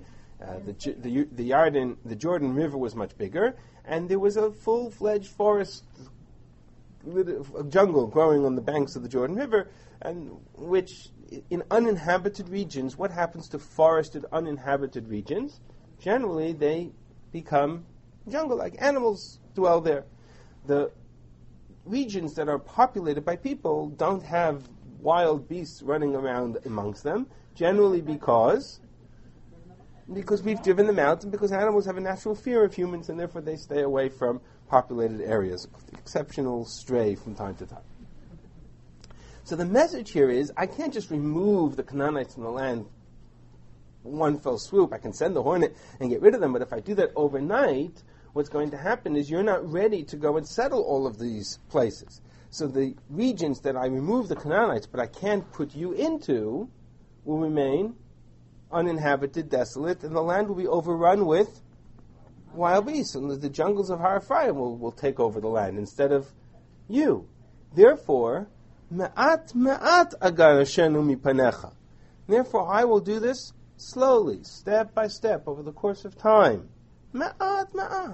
The Jordan River was much bigger, and there was a full-fledged forest, a jungle growing on the banks of the Jordan River, and which in uninhabited regions, what happens to forested, uninhabited regions? Generally, they become jungle-like. Animals dwell there. The regions that are populated by people don't have wild beasts running around amongst them, generally because we've driven them out and because animals have a natural fear of humans and therefore they stay away from populated areas. Exceptional stray from time to time. So the message here is, I can't just remove the Canaanites from the land one fell swoop. I can send the hornet and get rid of them, but if I do that overnight, what's going to happen is you're not ready to go and settle all of these places. So the regions that I remove the Canaanites, but I can't put you into, will remain uninhabited, desolate, and the land will be overrun with wild beasts, and the jungles of Har Ephraim will take over the land instead of you. Therefore, me'at agar Hashenu mipanecha. Therefore, I will do this slowly, step by step, over the course of time. Me'at.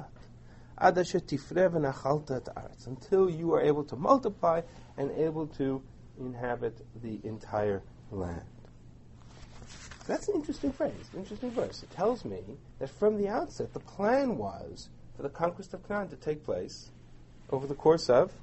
Until you are able to multiply and able to inhabit the entire land. That's an interesting phrase, an interesting verse. It tells me that from the outset, the plan was for the conquest of Canaan to take place over the course of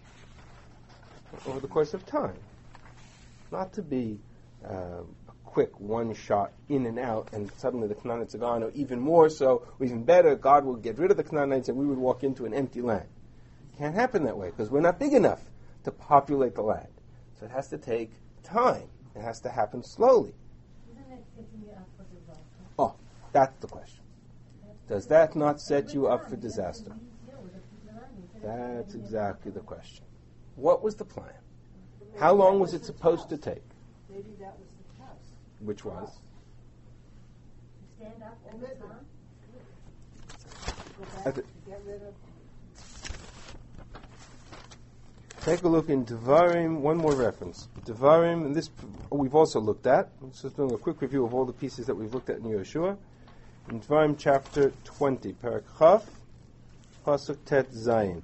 time, not to be a quick one shot in and out, and suddenly the Canaanites are gone, or even more so, or even better, God will get rid of the Canaanites and we would walk into an empty land. It can't happen that way because we're not big enough to populate the land. So it has to take time. It has to happen slowly. Isn't it setting you up for disaster? Oh, that's the question. Does that not set you up for disaster? That's exactly the question. What was the plan? How long was it supposed to take? Maybe that was the test. Which was? Stand up all the time. Go back to get rid of. Take a look in Devarim, one more reference. Devarim, and this we've also looked at. Let's just do a quick review of all the pieces that we've looked at in Yeshua. In Devarim chapter 20, Perek Chaf, Pasuk Tet Zayin.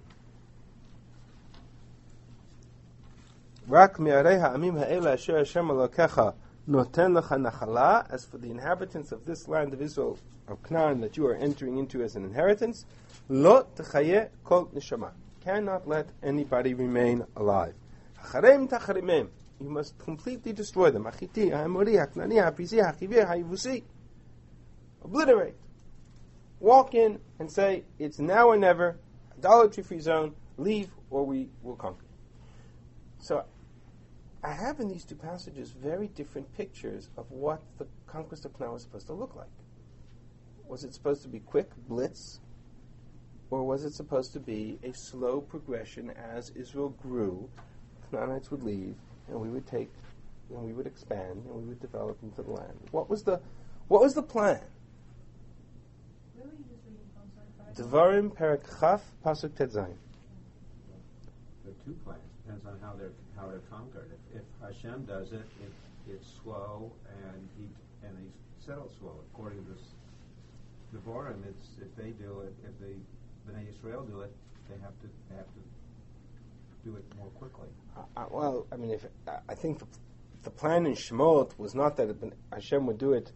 Rak mi'arei ha'amim ha'ela asher Hashem Elokecha noten lecha nachala. As for the inhabitants of this land of Israel, of Canaan, that you are entering into as an inheritance, lo techayeh kol neshama. Cannot let anybody remain alive. Hacharem tacharimem. You must completely destroy them. Achiti, ha'amori, ha'knani, ha'pizi, ha'chivi, ha'yivusi. Obliterate. Walk in and say, it's now or never, idolatry-free zone, leave or we will conquer. So, I have in these two passages very different pictures of what the conquest of Canaan was supposed to look like. Was it supposed to be quick, blitz, or was it supposed to be a slow progression as Israel grew? Canaanites would leave, and we would take, and we would expand, and we would develop into the land. What was the plan? Where were you just reading from? Sorry, Devarim Perek Chaf Pasuk Tet Zayin. There are two plans. Depends on how they're conquered. If Hashem does it, it's slow and he settles slow. According to this Devarim, it's if they do it, if the Bnei Yisrael do it, they have to do it more quickly. I think the plan in Shemot was not that Hashem would do it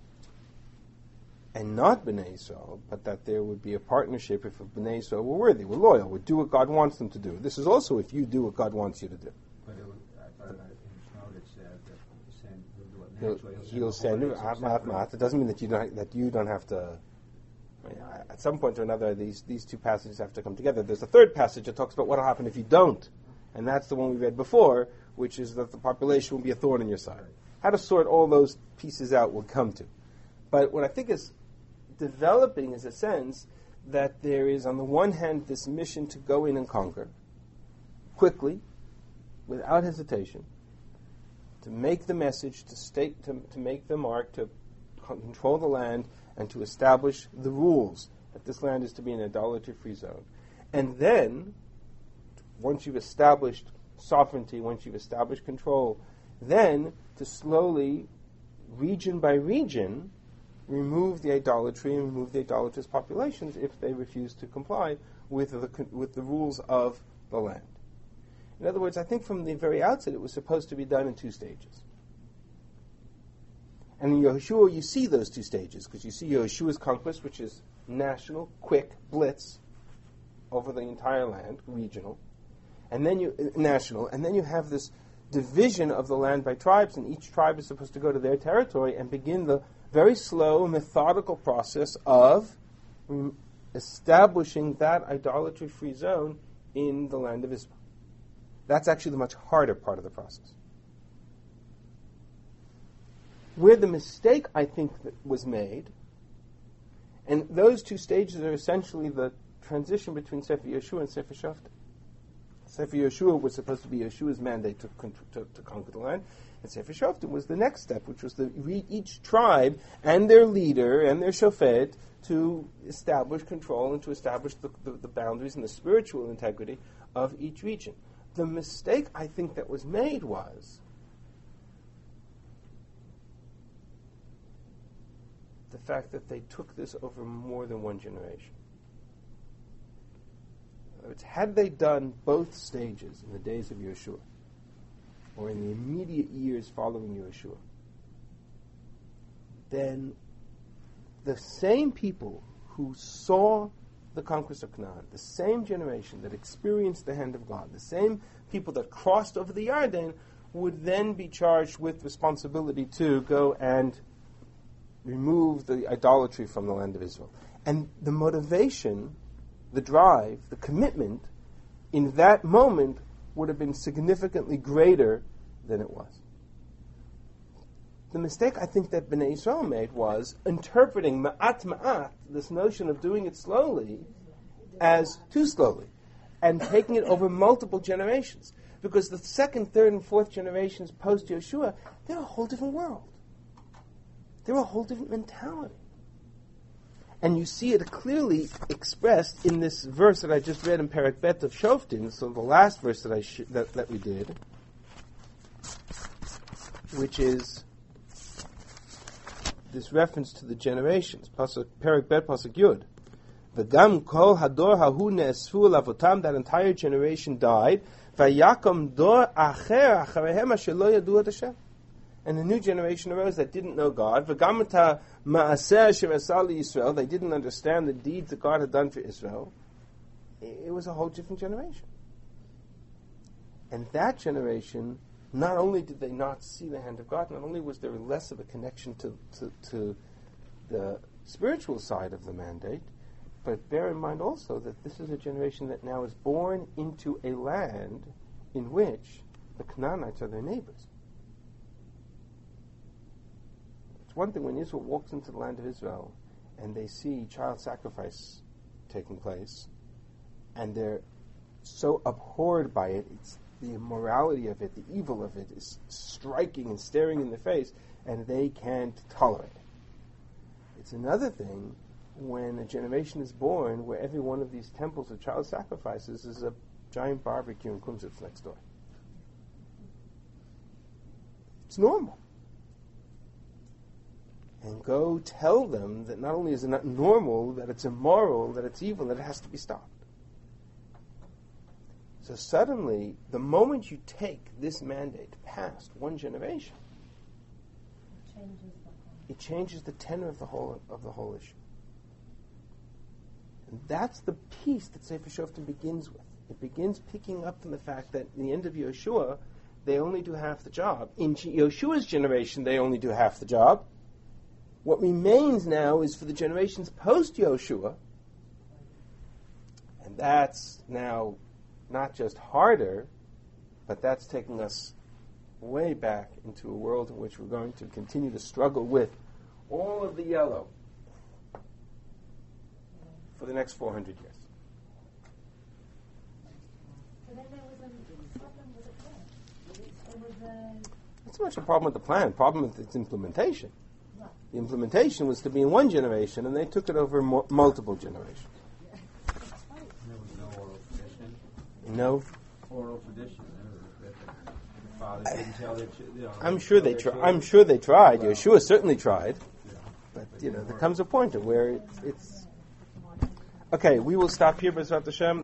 and not Bnei Yisrael, but that there would be a partnership if Bnei Yisrael were worthy, were loyal, would do what God wants them to do. This is also if you do what God wants you to do. But I thought in Shemot it said that he'll do it naturally. He'll send you. It doesn't mean that you don't have to. At some point or another, these two passages have to come together. There's a third passage that talks about what will happen if you don't, and that's the one we read before, which is that the population will be a thorn in your side. How to sort all those pieces out we'll come to. But what I think is developing is a sense that there is, on the one hand, this mission to go in and conquer quickly, without hesitation, to make the message, to make the mark, to control the land, and to establish the rules that this land is to be an idolatry-free zone. And then, once you've established sovereignty, once you've established control, then to slowly, region by region, remove the idolatry and remove the idolatrous populations if they refuse to comply with the rules of the land. In other words, I think from the very outset it was supposed to be done in two stages. And in Yehoshua you see those two stages, because you see Yehoshua's conquest, which is national, quick, blitz, over the entire land, regional, and then national, and then you have this division of the land by tribes, and each tribe is supposed to go to their territory and begin the very slow, methodical process of establishing that idolatry-free zone in the land of Israel. That's actually the much harder part of the process. Where the mistake, I think, that was made, and those two stages are essentially the transition between Sefer Yehoshua and Sefer Shoftim. Sefer Yehoshua was supposed to be Yeshua's mandate to conquer the land, and Sefer Shoftim was the next step, which was each tribe and their leader and their shofet to establish control and to establish the boundaries and the spiritual integrity of each region. The mistake, I think, that was made was the fact that they took this over more than one generation. Had they done both stages in the days of Yehoshua, or in the immediate years following Yehoshua, then the same people who saw the conquest of Canaan, the same generation that experienced the hand of God, the same people that crossed over the Yarden, would then be charged with responsibility to go and remove the idolatry from the land of Israel. And the motivation, the drive, the commitment in that moment would have been significantly greater than it was. The mistake I think that Bnei Yisrael made was interpreting ma'at, this notion of doing it slowly, as too slowly, and taking it over multiple generations. Because the second, third, and fourth generations post-Yehoshua, they're a whole different world. They're a whole different mentality. And you see it clearly expressed in this verse that I just read in Perek Bet of Shoftim, so the last verse that we did, which is this reference to the generations. Perek Bet Pasuk Yud. V'gam kol hador hahu ne'esfu lavotam, that entire generation died. V'yakom dor acher acharehem asher lo yadu ad Hashem. And a new generation arose that didn't know God. V'gamata ma'aseh asher asa Yisrael, they didn't understand the deeds that God had done for Israel. It was a whole different generation. And that generation, not only did they not see the hand of God, not only was there less of a connection to the spiritual side of the mandate, but bear in mind also that this is a generation that now is born into a land in which the Canaanites are their neighbors. It's one thing when Israel walks into the land of Israel and they see child sacrifice taking place, and they're so abhorred by it, it's the immorality of it, the evil of it is striking and staring in the face, and they can't tolerate it. It's another thing when a generation is born where every one of these temples of child sacrifices is a giant barbecue in Kumsitz next door. It's normal. And go tell them that not only is it not normal, that it's immoral, that it's evil, that it has to be stopped. So suddenly, the moment you take this mandate past one generation, it changes the tenor of the whole issue. And that's the piece that Sefer Shoftim begins with. It begins picking up from the fact that in the end of Yoshua, they only do half the job. In Yoshua's generation, they only do half the job. What remains now is for the generations post-Yoshua, and that's now not just harder, but that's taking us way back into a world in which we're going to continue to struggle with all of the yellow for the next 400 years. So then there was a problem with the plan. Not so much a problem with the plan, problem with its implementation. Right. The implementation was to be in one generation, and they took it over multiple generations. There was no oral tradition. No, Oral tradition. The father didn't tell their children. I'm sure they tried. I'm sure they tried. Yeshua certainly tried, but there comes a point of where it's. Okay, we will stop here, B'ezrat Hashem.